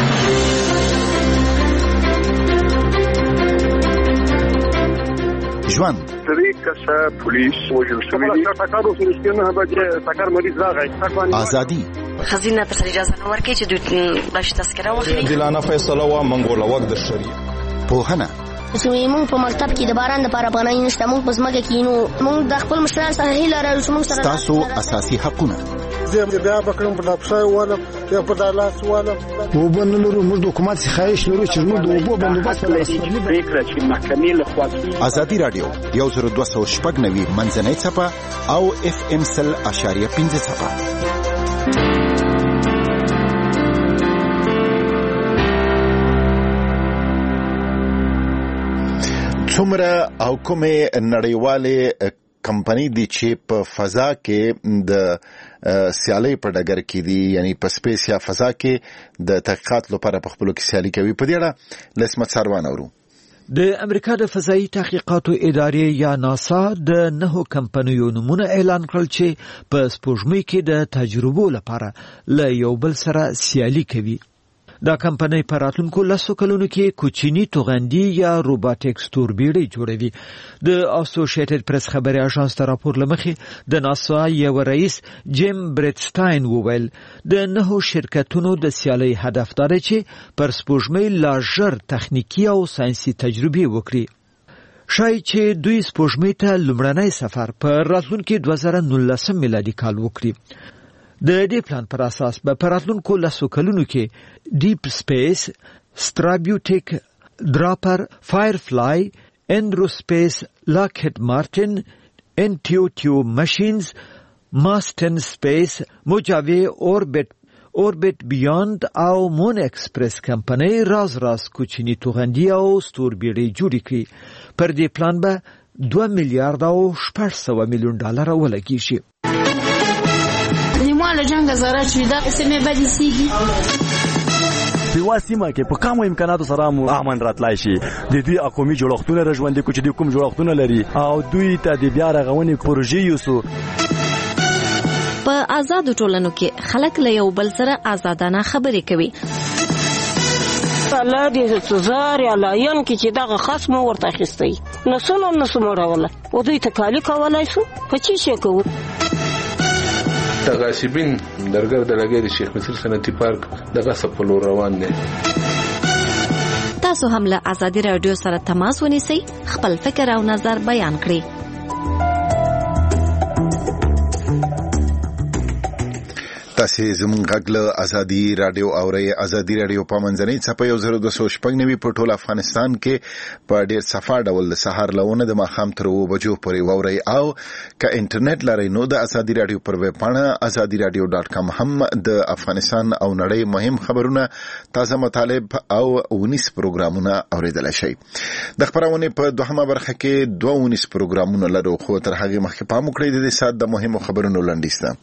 ژوند درې کسه پولیس وژل شوي دي. ټکر وشو چې نه بجې ټکر مریض راغی. ازادي خزینه ته اجازه نه ورکړي چې دوی بلش تذکره واخلي. دلانه فیصله وا منګوله وخت د شریعه پوهنه چې موږ په مکتب کې د باران لپاره پناه نشته موږ په ځمکه کې نو موږ د خپل مشران سره هیله لرو چې موږ سره تاسو اساسي حقونه زه بیا بکرم په لپسای والا یا په دالاس والا وبنلو موږ حکومت خواهش لرو چې موږ د وبو بندوبست لرو فکر چې محکمې له خوا ازادي رادیو یو زر دوه سوه شپږ نوي منځنۍ څپه او اف ام سل اشاریه پنځه څپه. څومره او کومه نړیواله کمپنی دي چې په فضا کې د سیالي په ډګر کې دي یعنی په سپیس یا فضا کې د تحقیقات لپاره په خپلو کې سیالي کوي. په دې اړه لسمت سروان اورو. د امریکا د فضایي تحقیقاتو ادارې یا ناسا د نهو کمپنیو نومونه اعلان کړل چې په سپوږمۍ کې د تجربو لپاره له یو بل سره سیالي کوي. دا کمپنۍ په راتلونکو لسو کلونو کې کوچني توغندي یا روباټکس توربیړۍ جوړوي. د اسوسییټډ پریس خبري اژانس ته راپور لمخې د ناسا یو رئیس جیم برټسټاین وویل د نهو شرکتونو د سیالۍ هدف دا دی چې پر سپوږمۍ لا ژر تخنیکی او ساينسي تجربې وکړي. شاید چې دوی سپوږمۍ ته لومړنی سفر په راتلونکي دوه زره نولسم میلادي کال وکړي. د دې پلان پر اساس به په راتلونکو لسو کلونو کې ډیپ سپیس، سترابیوټیک، دراپر، فایرفلای، اندروسپیس، لاکهید مارټن، انټیوټیو ماشینز، ماستن سپیس، موجاوی اوربیټ اوربیټ بیاند او مون ایکسپریس کمپنۍ راز راز کوچني توغندي او ستوربیړۍ جوړې کړي. پر دې پلان به دوه میلیارډ او شپږ سوه میلیون ډالر ولګیږي. له جنگ زره چې دا سیمه بدی سیږي په واسمه کې په کوم امکاناتو سره مو امن راتلای شي. د دوی اقومي جوړښتونه راژوندې کوي چې د کوم جوړښتونه لري او دوی ته د بیا رغونې پروژې یوسو. په آزادو ټولنو کې خلک له یو بل سره آزادانه خبرې کوي. الله دې سزار یا لاین کې چې دغه خصم ورته اخیستی نو څنګه نو سموروله او دوی ته کالی کولای شو په چی شي کوو. تغاسبین درګر د لګي د شیخ مصر صنعتي پارک دغه سپلو روان دي. تاسو هم له آزادي رادیو سره تماس ونیسئ، خپل فکر او نظر بیان کړئ. تاسو زموږ غږ له آزادي رادیو اورئ. آزادي رادیو په منځنۍ څپه یو زر دوه سوه شپږ نوي په ټول افغانستان کې په ډیر صفا ډول د سهار لونه د ماښام تر اوه بجو پورې واورئ، او که انټرنیټ لرئ نو د آزادي رادیو پر ویب پاڼه آزادي رادیو ډاټ کام هم د افغانستان او نړۍ مهم خبرونه، تازه مطالب او ونیس پروګرامونه اوریدلای شئ. د خبرونه په دوهمه برخه کې دوه ونیس پروګرامونه لرو، خو تر هغه مخکې پام وکړئ د دې سات د مهمو خبرونو لنډیز ته.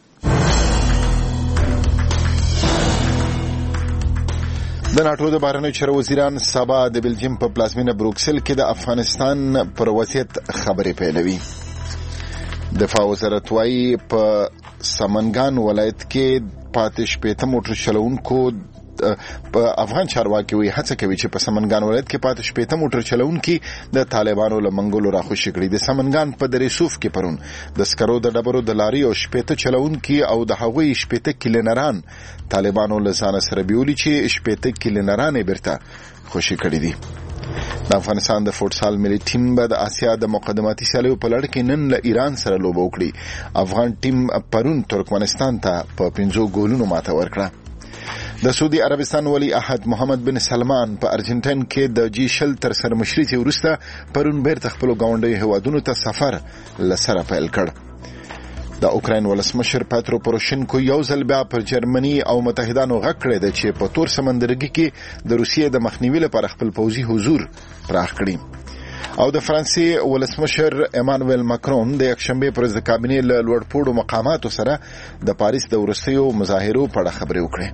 د ناټو د بهرنیو چارو وزیران سبا د بلجیم په پلازمینه بروکسل کې د افغانستان پر وضعیت خبرې پیلوي. دفاع وزارت وايي په سمنګان ولایت کې پاتې شپېته موټر چلوونکو په افغان چارواکي وی هڅه کوي چې په سمنګان ولایت کې پاتې شپېته موټر چلوونکي د طالبانو له منګولو راخوشي کړي. د سمنګان په درېسوف کې پرون د سکرو د ډبرو د لاري او شپېته چلوونکي او د هغوی شپېته کلینران طالبانو له ځان سره بیولي چې شپېته کلینران یې بیرته خوشي کړي دي. د افغانستان د فوټسال ملي ټیم به د آسیا د مقدماتي سیالیو په لړ کې نن له ایران سره لوبه وکړي. افغان ټیم پرون ترکمنستان ته په پنځو ګولونو ماته ورکړه. د سعودي عربستان ولی عهد محمد بن سلمان په ارجنټاین کې د جی شل تر سرمشري ته وروسته پرون بیرته خپل ګاونډي هیوادونو ته سفر لسره پیل کړ. د اوکراین ولسمشر پاترو پوروشینکو یو ځل بیا پر جرمني او متحدانو غږ کړی دی چې په تور سمندرګي کې د روسیې د مخنیوي لپاره خپل پوځي حضور پراخ کړي. او د فرانسې ولسمشر ایمانوئل ماکرون د یکشنبه پر ورځ د کابینې له لوړپوړو مقاماتو سره د پاریس د وروستیو مظاهرو په اړه خبرې وکړې.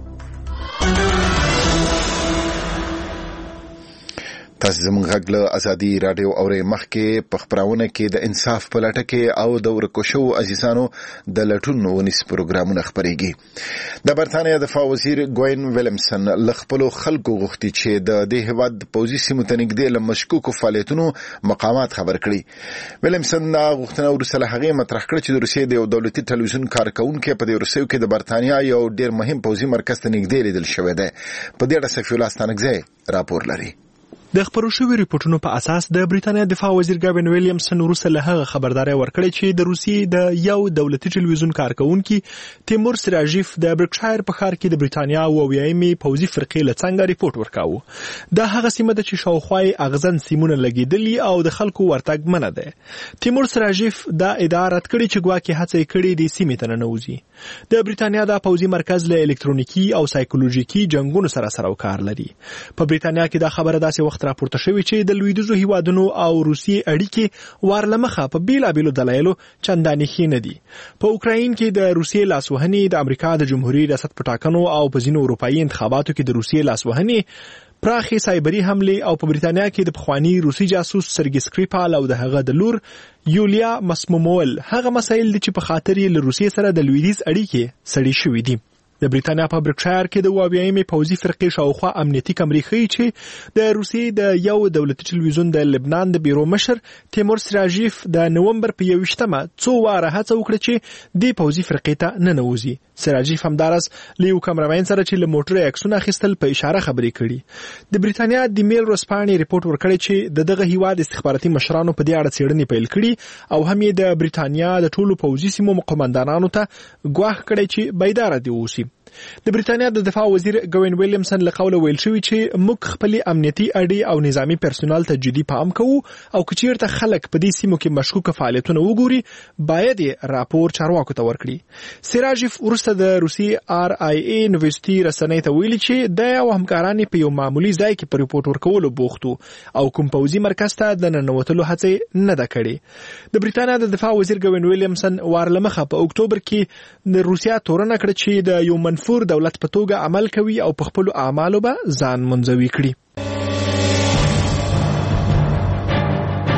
تاسو زموږ غږ له آزادي رادیو اورئ. مخکې په خبرونه کې د انصاف په لټه کې او د ورکو شوو عزیزانو د لټون ونیس پروګرامونه خپرېږي. د برتانیا دفاع وزیر ګوین ویلمسن له خپلو خلکو غوښتي چې د دې هېواد پوځي سیمو ته نږدې له مشکوکو فعالیتونو مقامات خبر کړي. ویلمسن دا غوښتنه وروسته له هغې مطرح کړه چې د روسیې د یو دولتي ټلویزیون کارکوونکی په دې وروستیو کې د برتانیا یو ډېر مهم پوځي مرکز ته نږدې لیدل شوی دی. په دې اړه سفیر الله ستانکزی راپور لري. د خبرو شوی ریپورتونو په اساس د بریتانیا دفاع وزیر ګاوین ویلیامسن وروسته له هغه خبرداري ورکړې چې د روسیې د یو دولتي ټلویزیون کارکوونکي تیمور سراجیف د برکشایر په ښار کې د بریتانیا اویایمې پوځي فرقې له څنګه ریپورت ورکاوه. دا هغه سیمه ده چې شاوخوا اغزن سیمونه لګیدلي او د خلکو ورتګ منع ده. تیمور سراجیف دا ادعا رد کړې چې ګواکې هڅه کړې د سیمې ته ننوځي. د بریتانیا د پوځي مرکز له الکترونیکي او سایکولوژیکي جنگونو سره سره کار لري. په بریتانیا کې دا خبره داسې وخت راپورته شوې چې د لویدیځو هیوادونو او روسیې اړیکې وارلمخه په بیلابیلو دلایلو چندانې ښې نه دي. په اوکراین کې د روسیې لاسوهنې، د امریکا د جمهوریت ریاست په ټاکنو او په ځینو اروپایي انتخاباتو کې د روسیې لاسوهنې، پراخي سایبري حمله او په بریتانیا کې د پخوانی روسي جاسوس سرګي سکریپال او د هغه د لور یولیا مسمومول هغه مسایل دي چې په خاطر یې له روسیې سره د لویدیځ اړیکې سړې شوې دي. د بریتانیا په برکشایر کې د واویایمې پوځي فرقې شاوخوا امنیتي کمرې ښیي چې د روسیې د یو دولتي ټلویزیون د لبنان د بیرو مشر تیمور سراجیف د نومبر په یوویشتمه څو واره هڅه وکړه چې د پوځي فرقې ته ننوځي. سراجیف همدارس له یو کمرمین سره چې له موټر عکسونه اخیستل په اشاره خبرې کړي. د بریتانیا د میل ورځپاڼې ریپورت ورکړی چې د دغه هیواد استخباراتي مشرانو په دې اړه څېړنې پیل کړي او هم یې د بریتانیا د ټولو پوځي سیمو قومندانانو ته ګواښ کړی چې بیداره دي اوسي. د بریتانیا د دفاع وزیر ګوین ویلیامسن له قوله ویل شوی چې موږ خپل امنیتي اړې او نظامی پرسونل ته جدي پام کوو او کچیرته خلک په دې سیمو کې مشکوک فعالیتونه وګوري باید راپور چارواکو ته ورکړي. سراجیف ورسته د روسي آر آی ای یونیورسيټي رسنۍ ته ویلي چې د یو همکارانې په یو معمولی ځای کې په ریپورت ورکولو بوختو او کوم پوځي مرکز ته د ننوتلو هڅه نه ده کړې. د بریتانیا د دفاع وزیر ګوین ویلیامسن وارلمخه په اکتوبر کې د روسیا تورنه کړ چې د یو منفور دولت په توګه عمل کوي او په خپل اعمالو به ځان منځوي کړي.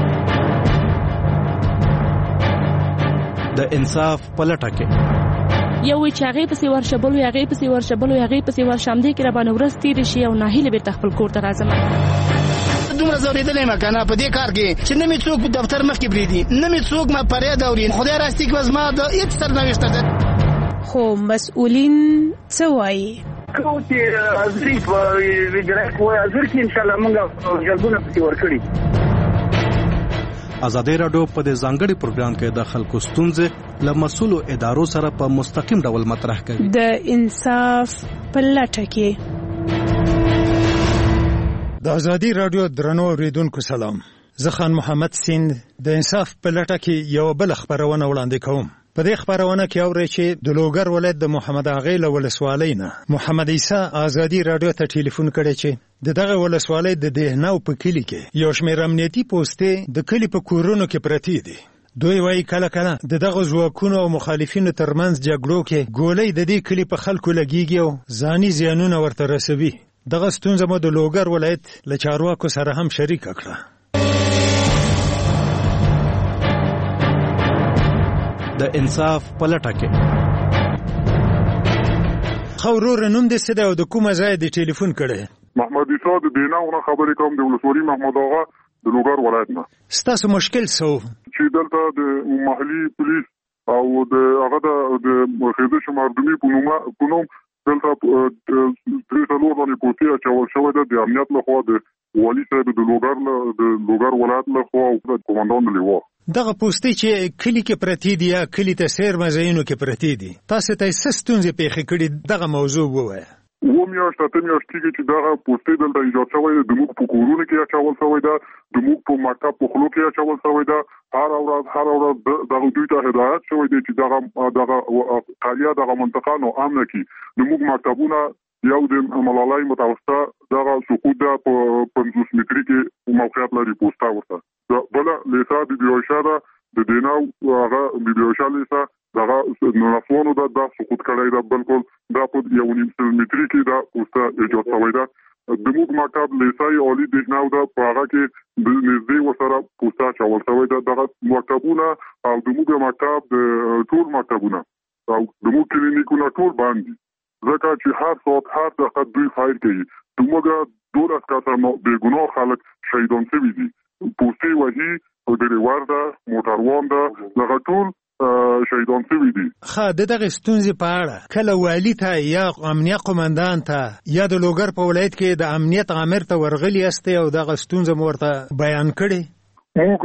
د انصاف په لټه کې یو چې هغه پسې ورشبل وي هغه پسې ورشبل وي هغه پسې ورشمدي کې را باندې ورځ تیر شي او ناهیله به خپل کور ته راځم. دومره زوریدلې ما کنه په دې کار کې چې نه می څوک په دفتر مخ کې بریدي نه می څوک ما پرې دوري خدای راستي کې وزما د هیڅ سرنوشت ده. خو مسؤلین څه وایي؟ کو چې ازري په ویډرک وای ازر کې ان شاء الله موږ جلبونه پتی ورکړي. ازادي راډیو په دې ځانګړي پروګرام کې د خلکو ستونزې له مسؤلو ادارو سره په مستقیم ډول مطرح کوي. د انصاف په لټه کې. د ازادي راډیو درنو اوریدونکو سلام. زه خان محمد سیند د انصاف په لټه کې یو بل خبرونه وړاندې کوم. په دې خبرونه کې اورئ چې د لوګر ولایت د محمد اغې له ولسوالۍ نه محمد عیسی ازادي راډیو ته ټلیفون کړی چې د دغه ولسوالۍ د دهناو په کلی کې یو شمېر امنیتي پوستې د کلی په کورونو کې پرتې دي. دوی وایي کله کله د دغه ځواکونو او مخالفینو ترمنځ جګړو کې ګولۍ د دې کلی په خلکو لګیږي او ځاني زیانونه ورته رسوي. دغه ستونزه مو د لوګر ولایت له چارواکو سره هم شریکه کړه. د انصاف په لټه کې. خو ورور نوم دې څه دی او د کومه ځای دې ټلیفون کړی؟ محمد عیسی د دیناونه خبرې کوم د ولسوالۍ محمد آغا د لوګر ولایت نه. ستاسو مشکل څه و؟ چې دلته د محلي پولیس او د هغه د خیزش مردمي په نوم دلته درې څلور باندې پوستې اچول شوې ده د امنیت لخوا د والي صاحب د لوګر د لوګر ولایت لخوا او د قومندان لوا. دغه پوستې چې کلی کې پرتې دي یا کلی ته سیر مزینو کې پرتې دي تاسو ته څه ستونزې پیښې کړې دغه موضوع ووایه. و میاشت اته میاشت کېږي چې دغه پوستې دلته ایجاد شوی ده. د موږ په کورونو کې اچول شوی ده د موږ په مکتب په خلو کې اچول شوی ده. هر ورځ هر ورځ دغه دوی ته هدایت شوی دی چې دغه دغه قالیه دغه منطقه نو امن کړي. د موږ مکتبونه یو د ملالای متوسطه دغه سقوط ده په پنځوس متري کې موقعیت لري پوسټا ورته. بل لیسا د بیوشا ده د دیناو هغه د بیوشا لیسا دغه نفونو ده د سقوط کړی ده بالکل دا په یو نیم متري کې دا پوسټا ایجاد شوی ده. د موږ مکتب لیسای اولی دیناو ده په هغه کې د نږدې وسره پوسټا چول شوی ده. دغه مکتبونه او د موږ مکتب د ټول مکتبونه او د موږ کلینیکونه ټول باندې ځکه چې هر څوک هر دغه دوی فایل کوي. دومره دولس کسه بې ګناه خلک شهیدان شوي دي. پوستې وهي او ډریور ده موټروان ده دغه ټول شهیدان شوي دي. ښه د دغه ستونزې په اړه کله والي ته یا امنیت قومندان ته یا د لوګر په ولایت کې د امنیت آمر ته ورغلي یاستئ او دغه ستونزه مو ورته بیان کړې؟ موږ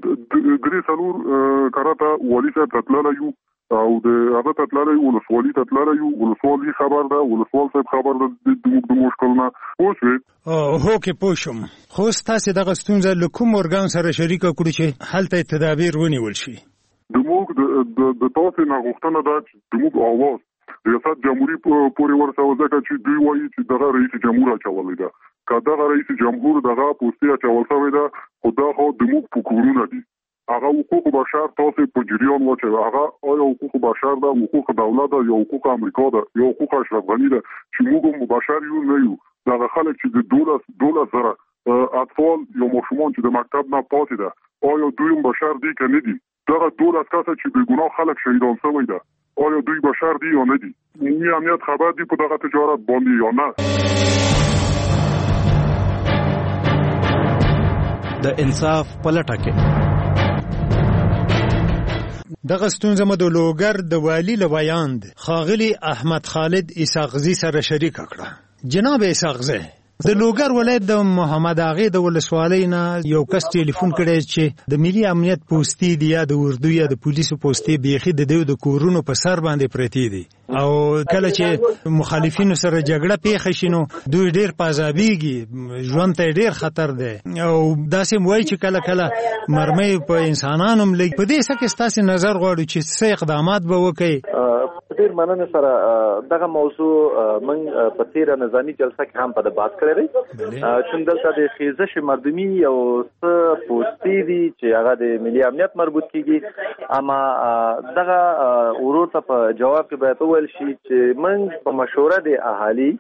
درې څلور کاره ته والي صاحب ته تللی یو او د هغه ته تللی یو ولسوالي ته تللی یو ولسوالي خبر ده ولسوال صاحب خبر ده موږ د مشکل نه پوه شوې. هو کې پوه شوم. خو ستاسې دغه ستونزه له کوم ارګان سره شریکه کړو چې هلته تدابیر ونیول شي؟ د موږ د تاسو نه غوښتنه ده چې د موږ اواز ریاست جمهوریت پورې ورسوي ځکه چې دوی وایي چې دغه رئیس جمهور اچولی ده. که دغه رئیس جمهور دغه پوستې اچول شوی ده خو دا خو د موږ په کورونه دي. هغه حقوق بشر تاسو په جریان واچوي. هغه آیا حقوق بشر ده حقوق دولت ده یا حقوق امریکا ده یا حقوق اشرف غنی ده چې موږ بشر یو نه یو. دغه خلک چې د دولت دولت سره اطفال یا ماشومان چې د مکتب نه پاتې ده آیا دوی هم بشر دي که نه دي؟ دغه دولت کسه چې بې ګناه خلک شهیدان شوی ده آیا دوی بشر دي یا نه دي؟ عمومي امنیت خبر دي په دغه تجارت باندې یا نه؟ د انصاف په لټه کې. دغه ستونزه مو د لوګر د والي له ویاند ښاغلي احمد خالد اسحاقزي سره شریکه کړه. جناب اسحاقزي د لوګر ولایت د محمد اغې د ولسوالۍ نه یو کس ټلیفون کړی چې د ملي امنیت پوستې دی یا د اردو یا د پولیسو پوستې بیخي د دوی د کورونو په سر باندې پرتې دي او کله چې مخالفینو سره جګړه پیښه شي نو دوی ډیر پازابیږي ژوند ته ډیر خطر دی او داسې وایي چې کله کله مرمۍ په انسانانو ملګ په دې څه کې ستاسو نظر غواړو چې څه اقدامات به وکړي؟ ډیر مننه سره دغه موضوع من په تیره نظامی جلسه کې هم په بحث کړی دی چې دلته د خیزش مردمي او څه پوستې دي چې هغه د ملي امنیت مربوط کیږي. اما دغه ورور ته په جواب کې باید وویل شي چې من په مشوره د اهالي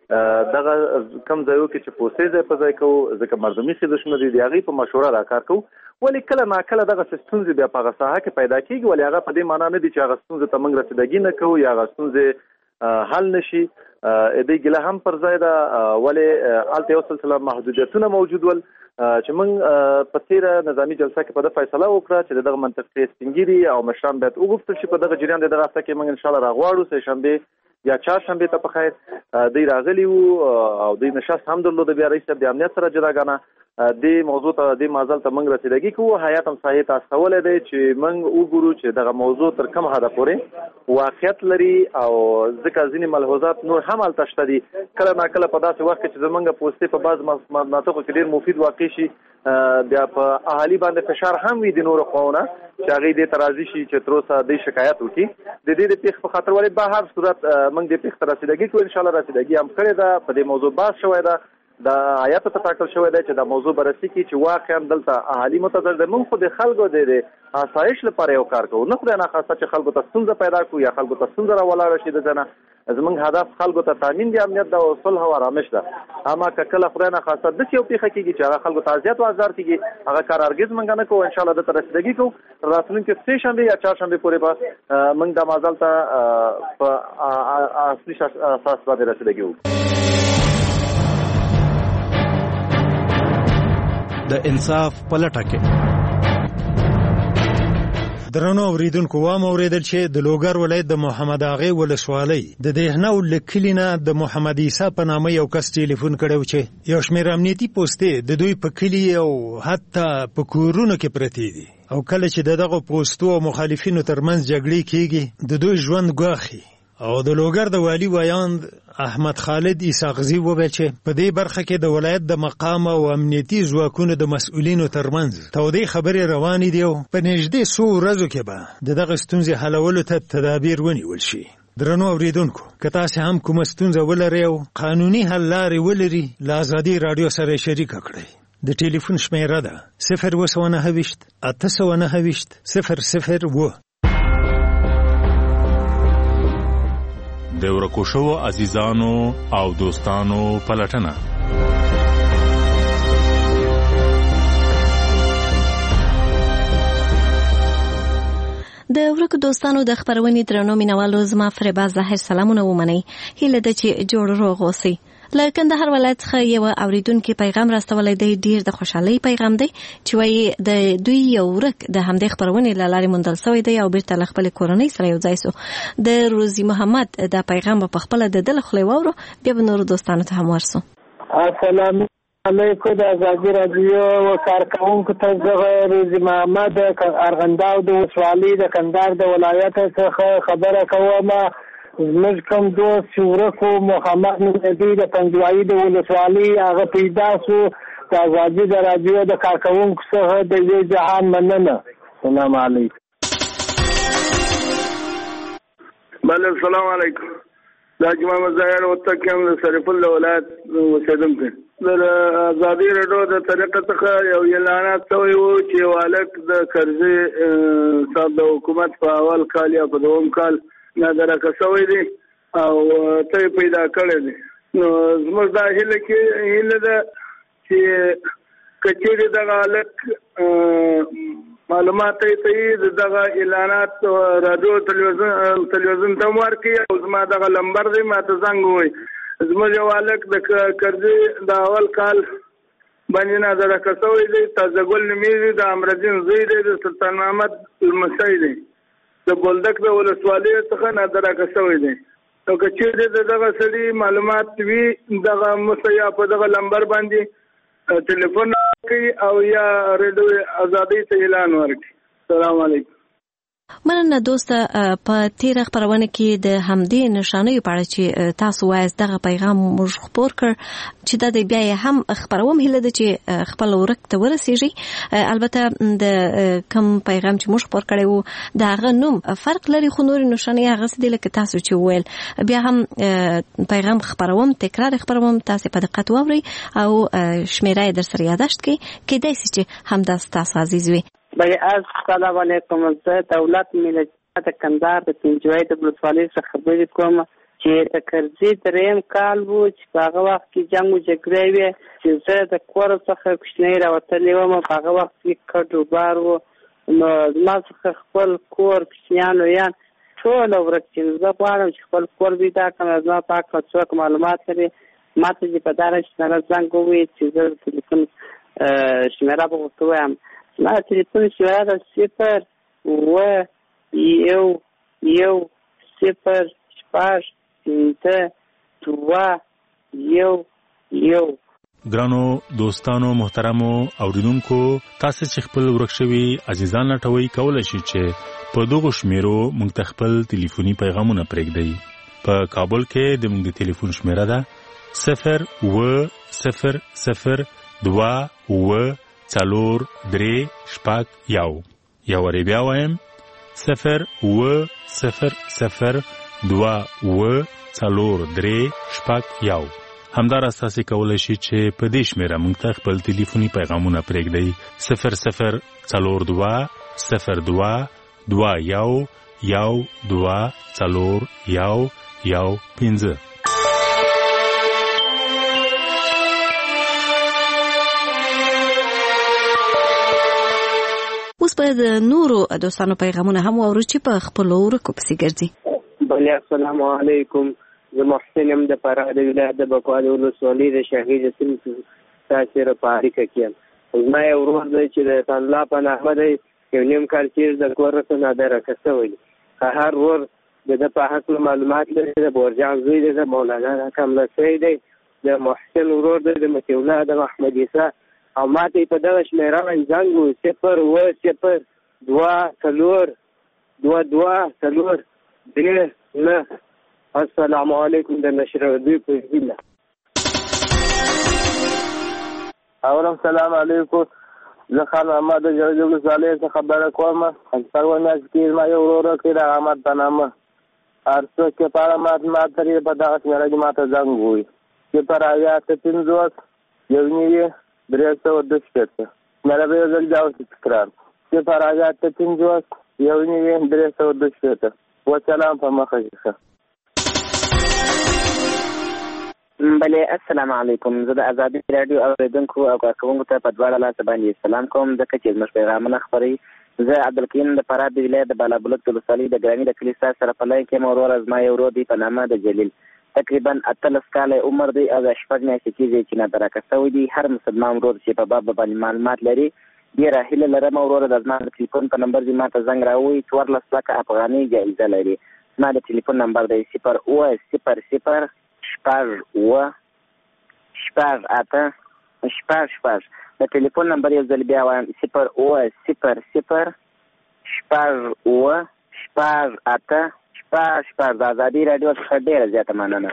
دغه کم ځایو کې چې پوستې ځای په ځای کوو ځکه مردمي سیدشونه دي د هغې په مشوره دا کار کوو. ولې کله ناکله دغه ستونزې بیا په هغه ساحه کې پیدا کېږي ولې هغه په دې معنا نه دي چې هغه ستونزې ته موږ رسیدګي نه کوو یا هغه ستونزې حل نه شي. دې ګیله هم پر ځای ده ولې هلته یو سلسله محدودیتونه موجود ول چې موږ په تېره نظامي جلسه کې په ده فیصله وکړه چې د دغه منطقې سپین ګیري او مشران باید وغوښتل شي په دغه جریان د دغه هفته کې موږ انشاءالله راغواړو سهشنبې یا چهارشنبې ته په خیر دوی راغلي وو او دوی نشست هم درلوده. بیا رئیس صاحب د امنیت سره جداګانه دې موضوع ته دې مازل ته موږ رسیدګي کوو. هیات هم ساحې ته استولی دی چې موږ وګورو چې دغه موضوع تر کوم حده پورې واقعیت لري او ځکه ځینې ملحوظات نور هم هلته شته دي. کله ناکله په داسې وخت کې چې زموږ پوستې په بعض مناطقو کې ډېر مفید واقع شي بیا په اهالي باندې فشار هم وي د نورو خواونه چې هغوی دې ته راضي شي چې تر اوسه دوی شکایت وکړي د دې د پیښ په خاطر. ولې به هر صورت موږ دې پیښ ته رسیدګي کوو. انشاءالله رسیدګي هم کړې ده په دې موضوع بحث شوی ده د هیاتو ته ټاکل شوی دی چې دا موضوع بررسي کړي چې واقعا دلته اهالي متضرر دي. موږ خو د خلکو د آسایش لپاره یو کار کوو نه خدای ناخواسته چې خلکو ته ستونزه پیدا کړو یا خلکو ته ستونزه راولاړه شي. د ځنه زموږ هدف خلکو ته تامین د امنیت ده او صلح او آرامش ده. اما که کله خدای ناخواسته داسې یو پیښه کېږي چې هغه خلکو ته اذیت او آزار کېږي هغه کار هرګز موږ نه کوو. انشاءالله دته رسیدګي کوو. راتلونکي سه شنبې یا چهارشنبې پورې به موږ دا مازل ته په اصلي اساس باندې رسیدګي وکړو. د انصاف په لټه کې درنو اوریدونکو وام اوریدل چې د لوګر ولایت د محمد اغه ولسوالۍ د دهنه ولکلینا د محمد عیسی په نامه یو کس ټلیفون کړو چې یو شمېر امنیتي پوسټې د دوی په کلی او حتی په کورونو کې پرتی دي او کله چې دغه پوسټو او مخالفینو ترمنځ جګړې کیږي د دوی ژوند ګواخي. او د لوګر د والی ویاند احمد خالد عیساغزي وویل چې په دې برخه کې د ولایت د مقام او امنیتي ځواکونو د مسؤلینو ترمنځ تودې خبرې روانې دي او په نږدې څو ورځو کې به د دغه ستونزې حلولو ته تدابیر ونیول شي. درنو اوریدونکو که تاسو هم کومه ستونزه ولرئ او قانوني حل لارې ولري له ازادي رادیو سره شریک کړئ. د ټلیفون شمیره ده صفر اووه سوه نهه ویشت اته سوه نهه ویشت صفر صفر اووه. د ورکو شوو عزیزانو او دوستانو پلټنه. د ورکو دوستانو د خبرونې درنو مینوالو زما فریبا ظاهر سلامونه ومنئ. هیله ده چې جوړ روغ اوسئ. له کندهار ولایت څخه یو اوریدونکو پیغام راستولی دی ډیر د خوشحالۍ پیغام دی چې وایي د دوی یو ورک د همدې خبرونې له لارې موندل شوی دی او بیرته له خپلې کورنۍ سره یو ځای سو. د روزي محمد دا پیغام په خپله د ده له خولې واورو بیا به نورو دوستانو ته هم ورسو. السلام علیکم د ازادي راډیو کارکوونکو ته زه روزي محمد ارغنداو د ولسوالۍ د کندهار د ولایت څخه خبره کوم. زموږ کوم دوست چې ورکو محمد نبي د پنجوایي د ولسوالۍ هغه پیدا سو د ازادي د راډیو د کارکوونکو څخه د دې جهان مننه. السلام علیکم. بله السلام علیکم. دا جمعه ظاهر وتکم د سرپل ولایت اوسیدونکی د ازادي راډیو د طریقه څخه یو اعلانات شوی و چې والک د کرزي صاحب د حکومت په اول کال یا په دوم کال نه درکه شوی دی او ته پیدا کړی دی. نو زموږ دا هیله کې هیله ده چې کچېرې دغه هلک معلومات ته دغه اعلانات راډیو تلویزیون تلویزیون ته ورکړي او زما دغه لمبر دی ما ته زنګ ووایي زموږ یو هلک د کرزي د اول کال باندې نه درکه شوی دی. تازه ګل نومېږي د امرالدین زوی دی د سلطان محمد لمسی دی د بولدک د ولسوالۍ څخه نادرکه شوی دی. نو که چېرې د دغه سړي معلومات وي دغه مسیا په دغه لمبر باندې ټلیفون کوي او یا ریډیو ازادۍ ته اعلان ورکړي. السلام علیکم. مننه دوسته. په تیره خبرونه کې د همدې نشانیو په اړه چې تاسو وایاست دغه پیغام موږ خپور کړ چې دا د بیا هم خبروم هیله ده چې خپل ورک ته ورسیږي. البته د کم پیغام چې موږ خپور کړی وو د هغه نوم فرق لري خو نورې نشانې هغسې دي لکه تاسو چې وویل. بیا هم پیغام خپروم تکرار خپروم تاسو په دقت واورئ او شمیره یې در سره یاداشت کړئ کیدای شي چې همداسې تاسو عزیز وي. بله السلام علیکم. زه دولت ملت د کندهار د پنجوایي د ولسوالۍ څخه خبرې کوم. چې د کرزي دریم کال وو چې په هغه وخت کې جنګ و جګړې وې چې زه د کور څخه کوچنی راوتلی وم په هغه وخت کې کډ وبار و نو زما څخه خپل کور کوچنیان لویان ټول ورک چې زه غواړم چې خپل کور پیدا کړم زما په هکله څوک معلومات لري ما ته چې په دغه شمېره زنګ ووایي چې زه د تلیفون شمېره به ورته ووایم زما د تلیفون شمېره ده صفر اووه یو یو صفر شپږ پنځه دوه یو یو. ګرانو دوستانو محترمو اوریدونکو تاسو چې خپل ورک شوي عزیزان لټوي کولای شئ چې په دغه شمیرو موږ ته خپل ټلیفوني پیغامونه پرېږدئ. په کابل کې د موږ د ټلیفون شمیره ده صفر اووه صفر صفر دوه اووه څلور درې شپږ یو. یو وارې بیا وایم صفر اووه صفر صفر دوه اووه څلور درې شپږ یو. همداراز تاسو کولای شئ چې په دې شمیره موږ ته خپل ټلیفوني پیغامونه پرېږدئ صفر صفر څلور دوه صفر دوه دوه یو یو دوه څلور یو یو پنځه. اوس به د نورو دوستانو پیغامونه هم واورو چې په خپلو ورکو پسې ګرځي. بله السلام علیکم، زه محسن یم د فراه د ولایت د بکوال ولسوالۍ د شهید سیمې تاسې په اړیکه کې یم. زما یو ورور دی چې د الله په نامه دی یو نیم کال تېر د کور څخه نادرکه شوی دی. هر ورور د ده په هکله معلومات لري. د بورجان زوی دی، د مولانا کملسی دی، د محسن ورور دی، د مطیع الله د محمد عیسی. او ما ته یې په دغه شمېره باندې زنګ و صفر اووه صفر دوه څلور دوه دوه څلور درې نه. السلام علیکم د نشر دوی په هیله. اولم سلام علیکم، زه خان محمد د جوړ ولسوالۍ څخه خبره کوم. پرون میاشت کې ما یو ورور کې د احمد په نامه هر څوک چې په اړه ما ترې په دغه شمېره کې ما ته زنګ ووایي چې پر اویا اته پنځوس یو نوي درې سوه دوه شپېته. شمېره به یو ځل بیا وشي تکرار چې پر اویا اته پنځوس یو نوي درې سوه دوه شپېته. وسلام په مخه شه. بله السلام علیکم، زه د ازادي راډیو اوریدونکو او کارکوونکو ته په دواړه لاسه باندې سلام کوم ځکه چې زموږ پیغامونه خپروي. زه عبدالکریم د فراه د ولایت د بالابلوک ولسوالۍ د ګراني د کلي ستاسو سره په لاین کې یم. وروره زما یو ورور دی په نامه د جلیل، تقریبا اتلس کاله عمر دی او د شپږ میاشتې کېږي چې نادرکه شوی دی. هر مسلمان ورور چې په باب باندې معلومات لري ډېره هیله لرم وروره د زما د ټلیفون په نمبر دې ما ته زنګ راووایي. څوارلس لکه افغانۍ جایزه لري. زما د ټلیفون نمبر دی صفر اووه صفر صفر شپږ اووه شپږ اته شپږ شپږ. د ټلیفون نمبر یو ځل بیا وایم صفر اووه صفر صفر شپږ اووه شپږ اته شپږ شپږ. د ازادي راډیو څخه ډېره زیاته مننه.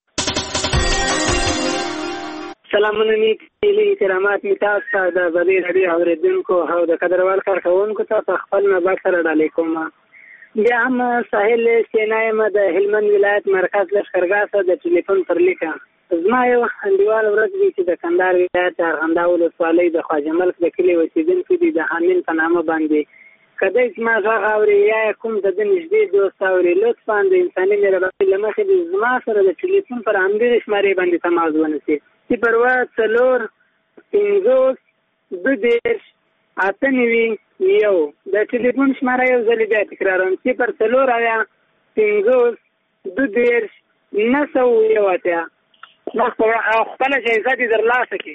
سلامونه نیکې کرامات می تاسو ته د ازادي راډیو اورېدونکو او د قدروال کارکوونکو ته په خپل نظر سره ډالۍ کوم. بیا هم ساحل سینا یم د هلمند ولایت مرکز لښکرګاه څخه د ټلیفون پر لیکه. زما یو انډیوال ورځ دی چې د کندهار ولایت د ارغنداو ولسوالۍ د خواجه ملک د کلي اوسېدونکي دي د حامل په نامه باندې کدی چې ما غږ اوري یا کوم د ده نږدې دوست اوري لطفا د انساني مهربانۍ له مخې د زما سره د ټلیفون پر همدغې شمارې باندې تماس ونیسي. صفر اووه څلور پنځوس دوه دېرش اته نوي یو. د ټلیفون شماره یو ځل بیا تکراروم صفر څلور اویا پنځوس دوه دېرش نهه سوه یو اتیا. خپله جایزه دې ترلاسه کړي.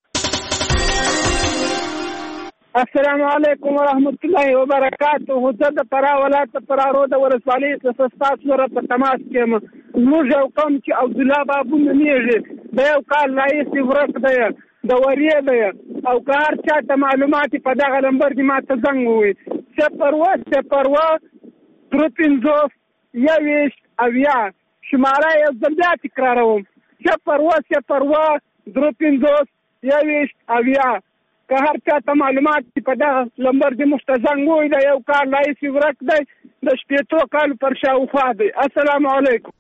السلام علیکم ورحمت الله وبرکاته. زه د فراه ولایت د فراه رود ولسوالۍ څخه ستاسو سره په تماس کې یم. زموږ یو قوم چې عبدالله بابو نومېږي د یو کال راهیسې ورک دی، د ورې دی او که هر چا ته معلومات په دغه نمبر دې ما ته زنګ ووایي صفر اووه صفر اووه درې پنځوس یوویشت اویا. شماره یو ځل بیا تکراروم صفر اووه صفر اووه درې پنځوس یوویشت اویا. که هر چا ته معلومات په دغه نمبر دې موږ ته زنګ ووایي د یو کال راهیسې ورک دی، د شپېتو کالو پر شاوخوا دی. السلام علیکم.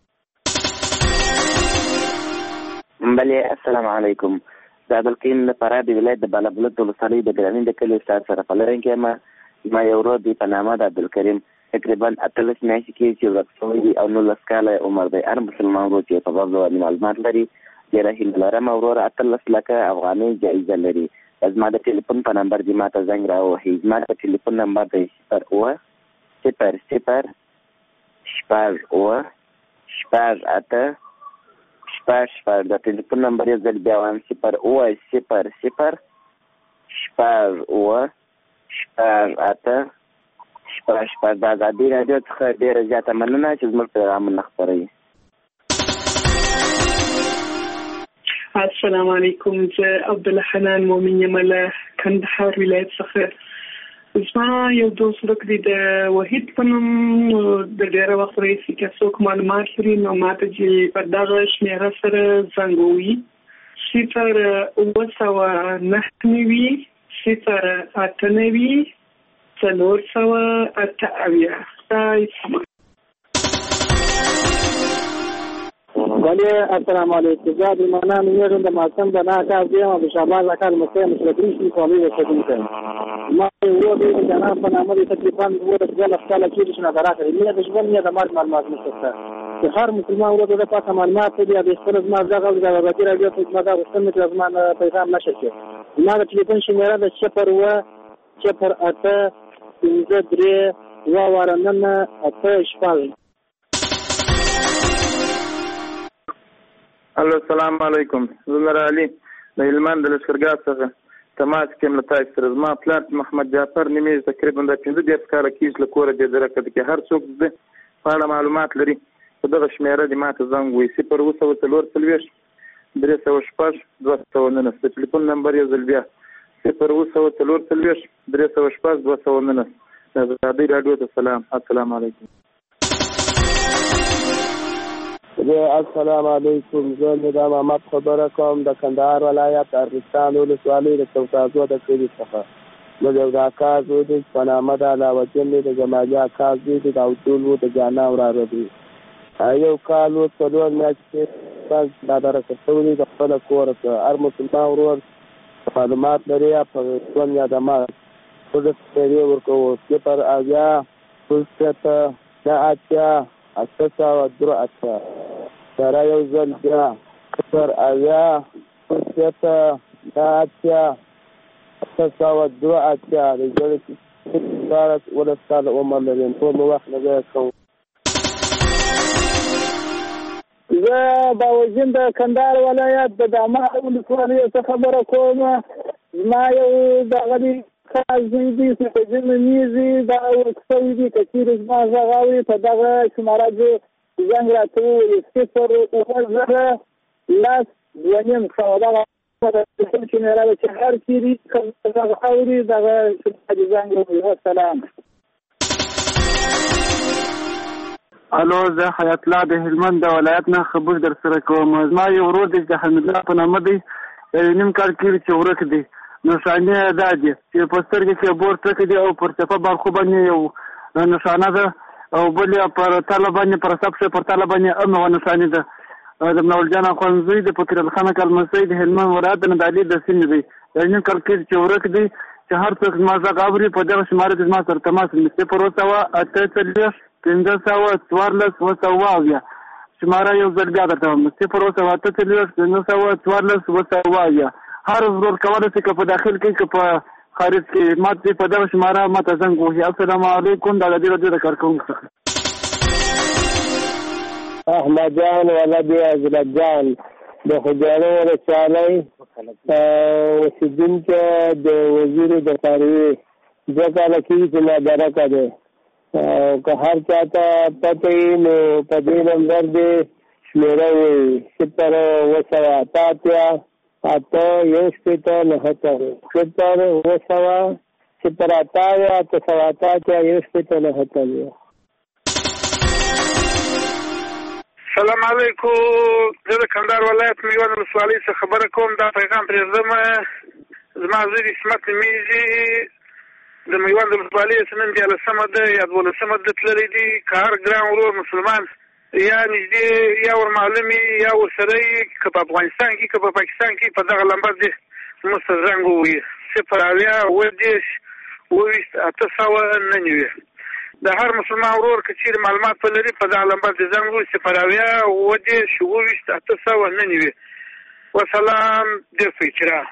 بله السلام علیکم، د عبدالکریم د فراه د ولایت د بالابلوک ولسوالۍ د ګراني د کلي ستاسو سره په لاین کې یم. زما یو ورور دی په نامه د عبدالکریم تقریبا اتلس میاشتې کې چې ورک شوی دی او نولس کاله عمر دی. هر مسلمان ورور چې په باب باندې معلومات لري ډېره هیله لرم وروره اتلس لکه افغانۍ جایزه لري. زما د ټلیفون په نمبر دې ما ته زنګ راوهي. زما د ټلیفون نمبر دی صفر اوه صفر صفر شپږ اوه شپږ اته شپږ شپږ. د ټلیفون نمبر یې زه بیا وایم صفر اوه صفر صفر شپږ اوه شپږ اته شپږ شپږ. د ازادي راډیو څخه ډېره زیاته مننه چې زموږ پیغامونه خپروي. السلام علیکم. زه عبدالحنان مومن یم له کندهار ولایت څخه. زما یو دوست ورک دی د وحید په نوم د ډېره وخت راهیسې که څوک معلومات لري نو ما ته چې په دغه شمېره سره زنګ ووهي صفر اوه سوه نهه نوي صفر اته نوي څلور سوه اته اویا. خدای سمه. ولی السلام علیکم. زه عبدالمنان نومیږم د ماسم د نه کار دیم او د شعبان اکاد مسلم مشرفین شي کولای اوسېدونکی ما یو د جناب په نامه د تکلیفان وروسته د خپل خپل کېږي چې نه راغلی مې د ژوند نه د مرګ معلومات نشته. چې هر مسلمان ورته د پاسه معلومات دی د خپل زما دغه د ازادي راډیو په خدمت غوښتنه چې زما پیغام نشي کېږي. ما د ټلیفون شمیره د صفر اوه صفر اته پنځه درې اوه اواره نهه اته شپږ. الو السلام علیکم. زه نور علي د هلمند د لښکرګاه څخه تماس کوم له تاسو سره. زما پلار محمد جعفر نومیږي. تقریبا د پنځه دېرش کاله کېږي له کوره دې درکه کې هر څوک د په اړه معلومات لري په دغه شمېره دې ما ته زنګ ووهي صفر اوه سوه څلور څلوېښت درې سوه شپږ دوه سوه نولس. د ټلیفون نمبر یو ځل بیا صفر اوه سوه څلور څلوېښت درې سوه شپږ دوه سوه نولس. د ازادۍ راډیو ته سلام. السلام علیکم. السلام علیکم. زه نظام احمد خبره کوم د کندهار ولایت ارغستان ولسوالۍ د چوکازو د کلي څخه. موږ یو د اکاز و دی په نامه د علاوالدین دی د جمالي اکاز دی د داوطول و د جانا وراره دی. یو کال و څلور میاشتې دا درکه شوي دي د خپله کوره څخه. هر مسلمان ورور معلومات لري په ژوند یا د مرګ څه سپېرې ورکوو صفر اویا شپږ شپېته نهه اتیا اته سوه درې اتیا. سره یو ځل بیا صفر اویا شپږ شپېته نهه اتیا اته سوه درې اتیا. د زړه شپاړس اوولس کاله عمر لري. ټول مو وخت نه ضایع کوم. زه باوجین د کندهار ولایت د دامه ولسوالۍ څخه خبره کوم. زما یو دغه دی کاز دی چې په ځینې میزې دا ورک شوي دي. که چېرې زما غږ اوري په دغه شماره دې زنګ راته ووایي صفر اوه زره لس دوه نیم سوه. دغه ټلیفون شمېره ده چې هر چېرې غږ اوري دغه شماره دې زنګ ووایي. والسلام. الو زه حیات الله د هلمند د ولایت نه خبر در سره کوم. زما یو ورور دی چې حمید الله په نامه دی. یو نیم کال کېږي چې ورک دی. نښانې یې دا دي چې په سترګې کې بور ټکي دي او پر څپه باړخو باندې یو نښانه ده او بل یې پر تله باندې پر سب شه پر تله باندې هم یوه نښانې ده. د منول جان اخوندزوی د فقیرالخانه کلمسۍ د هلمند ولایت د ندالي د سیمې دی. یو نیم کال کېږي چې ورک دی. چې هر څوک زما غږ اوري په دغه شماره کې زما سره تماس ونیسي. صفر اوه سوه اته څلوېښت پنځه سوه څوارلس اوه سوه اویا. شماره یو ځل بیا درته وایم صفر اوه سوه اته څلوېښت پنځه سوه څوارلس اوه سوه اویا. هر ورور کولی شي که په داخل کې که په خارج کې ما ته په دغه شماره ما ته زنګ ووهي. السلام علیکم. د ازادي راډیو د کارکوونکو څخه احمد جان ولد حضرت جان د خوږیاڼو ولسوالۍ اوسېدونکی د وزیر د خارجي دوه کاله کېږي چې نادرکه دی. که هر چا ته پته وي نو په دې نمبر دې شمېره ووایي صفر اوه سوه اته اتیا اته یو شپېته نهه اتیا. صفر اوه سوه صفر اته اویا اته سوه اته اتیا یو شپېته نهه اتیا. سلام علیکم. زه د کندهار ولایت میوند ولسوالۍ څخه خبره کوم. دا پیغام پرېږدم. زما زوی اسمت نومیږي. د میوند ولسوالۍ نن دیارلسمه ده یا دولسمه ده تللی دي. که هر ګران ورور مسلمان یا نږدې یا ورمعلوم یا ورسره یي که په افغانستان کې که په پاکستان کې په دغه لمبر دې موږ ته زنګ ووهي صفر اویا اووه دېرش اووه ویشت اته سوه نهه نوي. د هر مسلمان ورور که چیرې معلومات ولري په دغه نمبر د زنګ ووهي صفر اویا اووه دېرش اووه ویشت اته سوه نه نوي. وسلام ډېر ښه اجرا.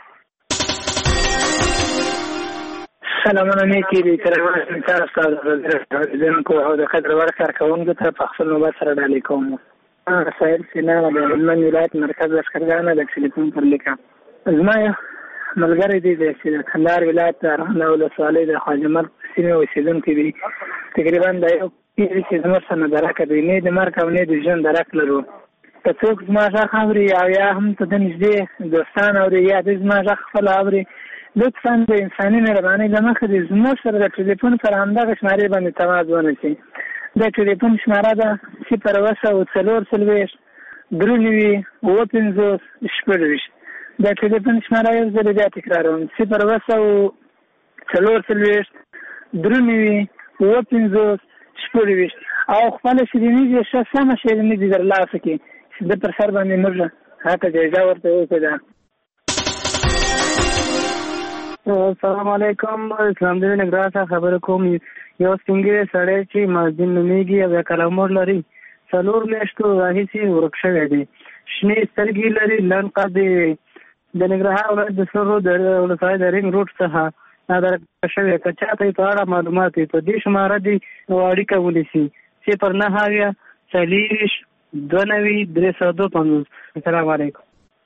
سلامونه نیکې دي کرامات ممتاز استاد اوریدونکو او د خبر ور کارکوونکو ته په خپل نوبت سره ډالۍ کوم. سهیل سینا د هلمند ولایت مرکز لښکرګاه د ټلیفون پر لیکه. زما یو ملګری دی چې د کندهار ولایت د ارغنداب ولسوالۍ د خواجه مرګ سیمې اوسېدونکی دی. تقریبا د یو پیر چې زموږ سره نه درک دی، نه د مرګ او نه د ژوند درک لرو. که څوک زما غږ اوري او یا هم ته د نږدې دوستان اوري یا د زما غږ خپل اوري، لطفا د انساني مهربانۍ له مخې د زموږ سره د ټلیفون پر همدغه شمارې باندې تماس ونیسي. د ټلیفون شماره ده صفر اوه سوه څلور څلوېښت درې نوي اووه پنځوس شپږ ویشت. د ټلیفون شماره یو ځل بیا تکراروم، صفر اوه سوه څلور څلوېښت درې نوي اووه پنځوس شپږ ویشت. او خپله شیریني دې ښه سمه شیریني دې ترلاسه کړي چې د پر سر باندې موږ هغه جایزه ورته وکړو. السلام علیکم. اسلام دې نګران څخه خبره کوم. یو سپینګیری سړی چې مازدین نومیږي او کله مور لري، څلور میاشتو راهیسې ورک شوی دی. شنې سترګې لري، لنډ قد دی. د ننګرهار ولایت د سرو د ولسوالۍ د رینګ روډ څخه نادرکه شوی. که چاته یې په اړه معلومات وي په دې شماره دې اړیکه ونیسي، صفر نهه اویا څلېرویشت دوه نوي درې سوه دوه پنځوس. السلام علیکم.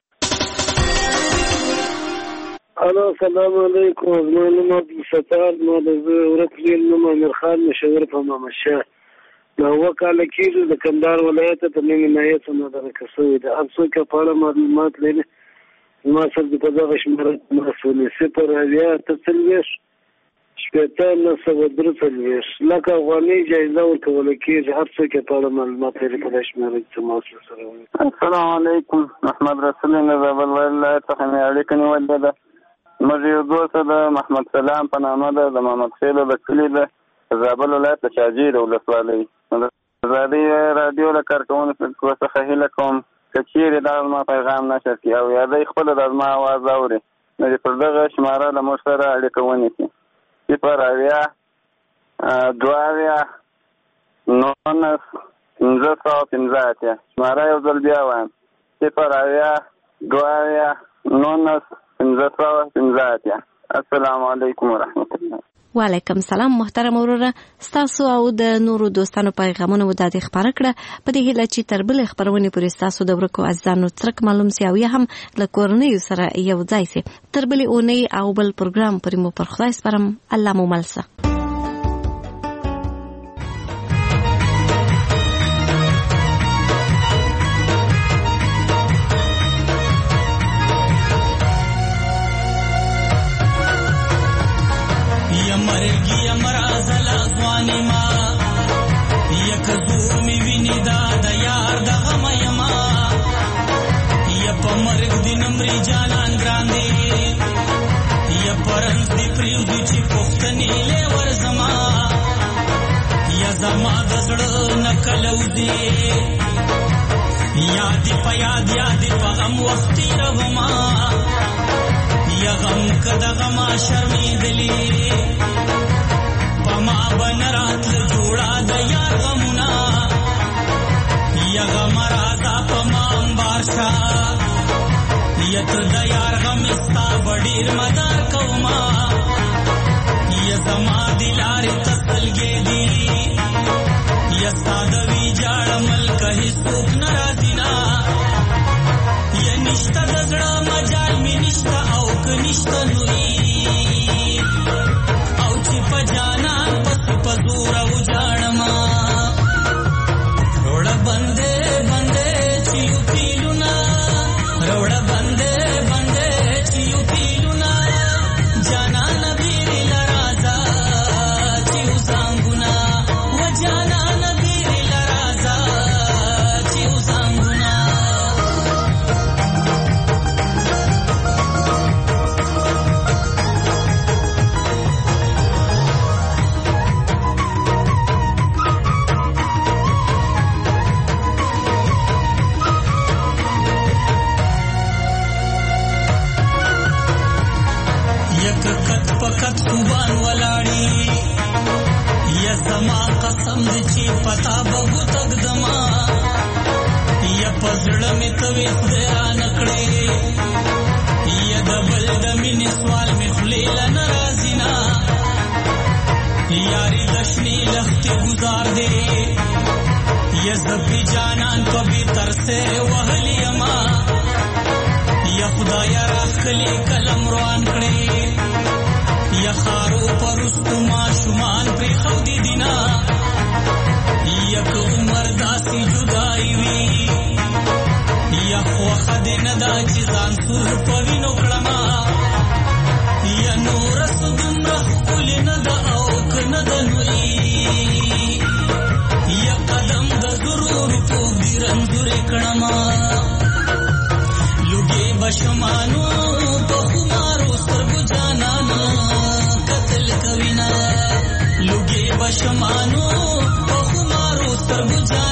الو السلام علیکم. زما نوم عبدالستار، ما د زه ورک زوی نوم امیر خان مشاور په محمد شاه. د اووه کاله کېږي د کندهار ولایت په نیمې ناحیې څخه مدرکه شوی دی. هر څوک په اړه معلومات لري زما سره د په دغه شماره تماس ونیسي، صفر اویا اته څلوېښت شپېته نهه سوه درې څلوېښت. لکه افغانۍ جایزه ورکولی کېږي. هر څوک په اړه معلومات لري په دې شماره تماس ورسره ونیسي. السلام علیکم. محمد رسول د زابل ولایت څخه مې اړیکه نیولې ده. موږ یو دوست د محمد سلام په نامه ده، د محمد خیلو د کلي ده، د زابل ولایت د شاجوی د ولسوالۍ. د ازادۍ راډیو له کارکوونکو څخه هیله کوم که چیرې دا زما پیغام نشر کړي او یا دی خپله د زما اواز اوري، نو د پر دغه شماره له موږ سره اړیکه ونیسي. صفر اویا دوه اویا نولس پنځه سوه پنځه اتیا. شماره یو ځل بیا وایم، صفر اویا دوه اویا نولس پنځه سوه پنځه اتیا. السلام علیکم ورحمت الله. وعلیکم سلام محترم وروره. ستاسو او د نورو دوستانو پیغامونه مو دادې خپاره کړه په دې هیله چې تر بلې خپرونې پورې ستاسو د ورکو عزیزانو څرک معلوم سي او یا هم له کورنیو سره یو ځای سي. تر بلې اونۍ او بل پروګرام پورې مو پر خدای سپارم. الله مو مل شه. یادی پا یاد یادی پا غم وقتی رغما یا غم کدا غما شرمی دلی پا ما بنرات جوڑا دا یا غمنا یا غم رازا پا ما امبارشا یا تر دا یار غم استا بڑیر مدار کوما یا زما دلاری تسلگی دی یا سادوی جاڑ ملک ہی سوک نرازینا یا نشتا دزڑا مجال می نشتا اوک نشتا نوی او چی پا جانان پس پزورا و جاڑما روڑا بندے بندے چیو پیلونا روڑا بندے بندے چیو پیلونا جانا نبیری لرازا چیو زانگونا و جانا غو تقدما یا پزړه می تویس دیا نکړې یا دبل د مینې سوال می خلیل ناراضینا یاری دشنی لخت گزار دے یا زبی جانان کبھی ترسے وحلی اما یا خدا یا راخلی کلم روان کړي یا خارو پرستو ما شمان پر خودی دینا یا که عمر داسی جدائی وی یا خوخه دی ندا چی زان سور پوینو کلما یا نورس دمرخ کلی ندا اوک ندنوی یا قدم دا ضرور پوک دی رنزور کلما لگے بشمانو پخمارو سرگو جانانا قتل کوینا لگے بشمانو پخمارو سرگو جانانا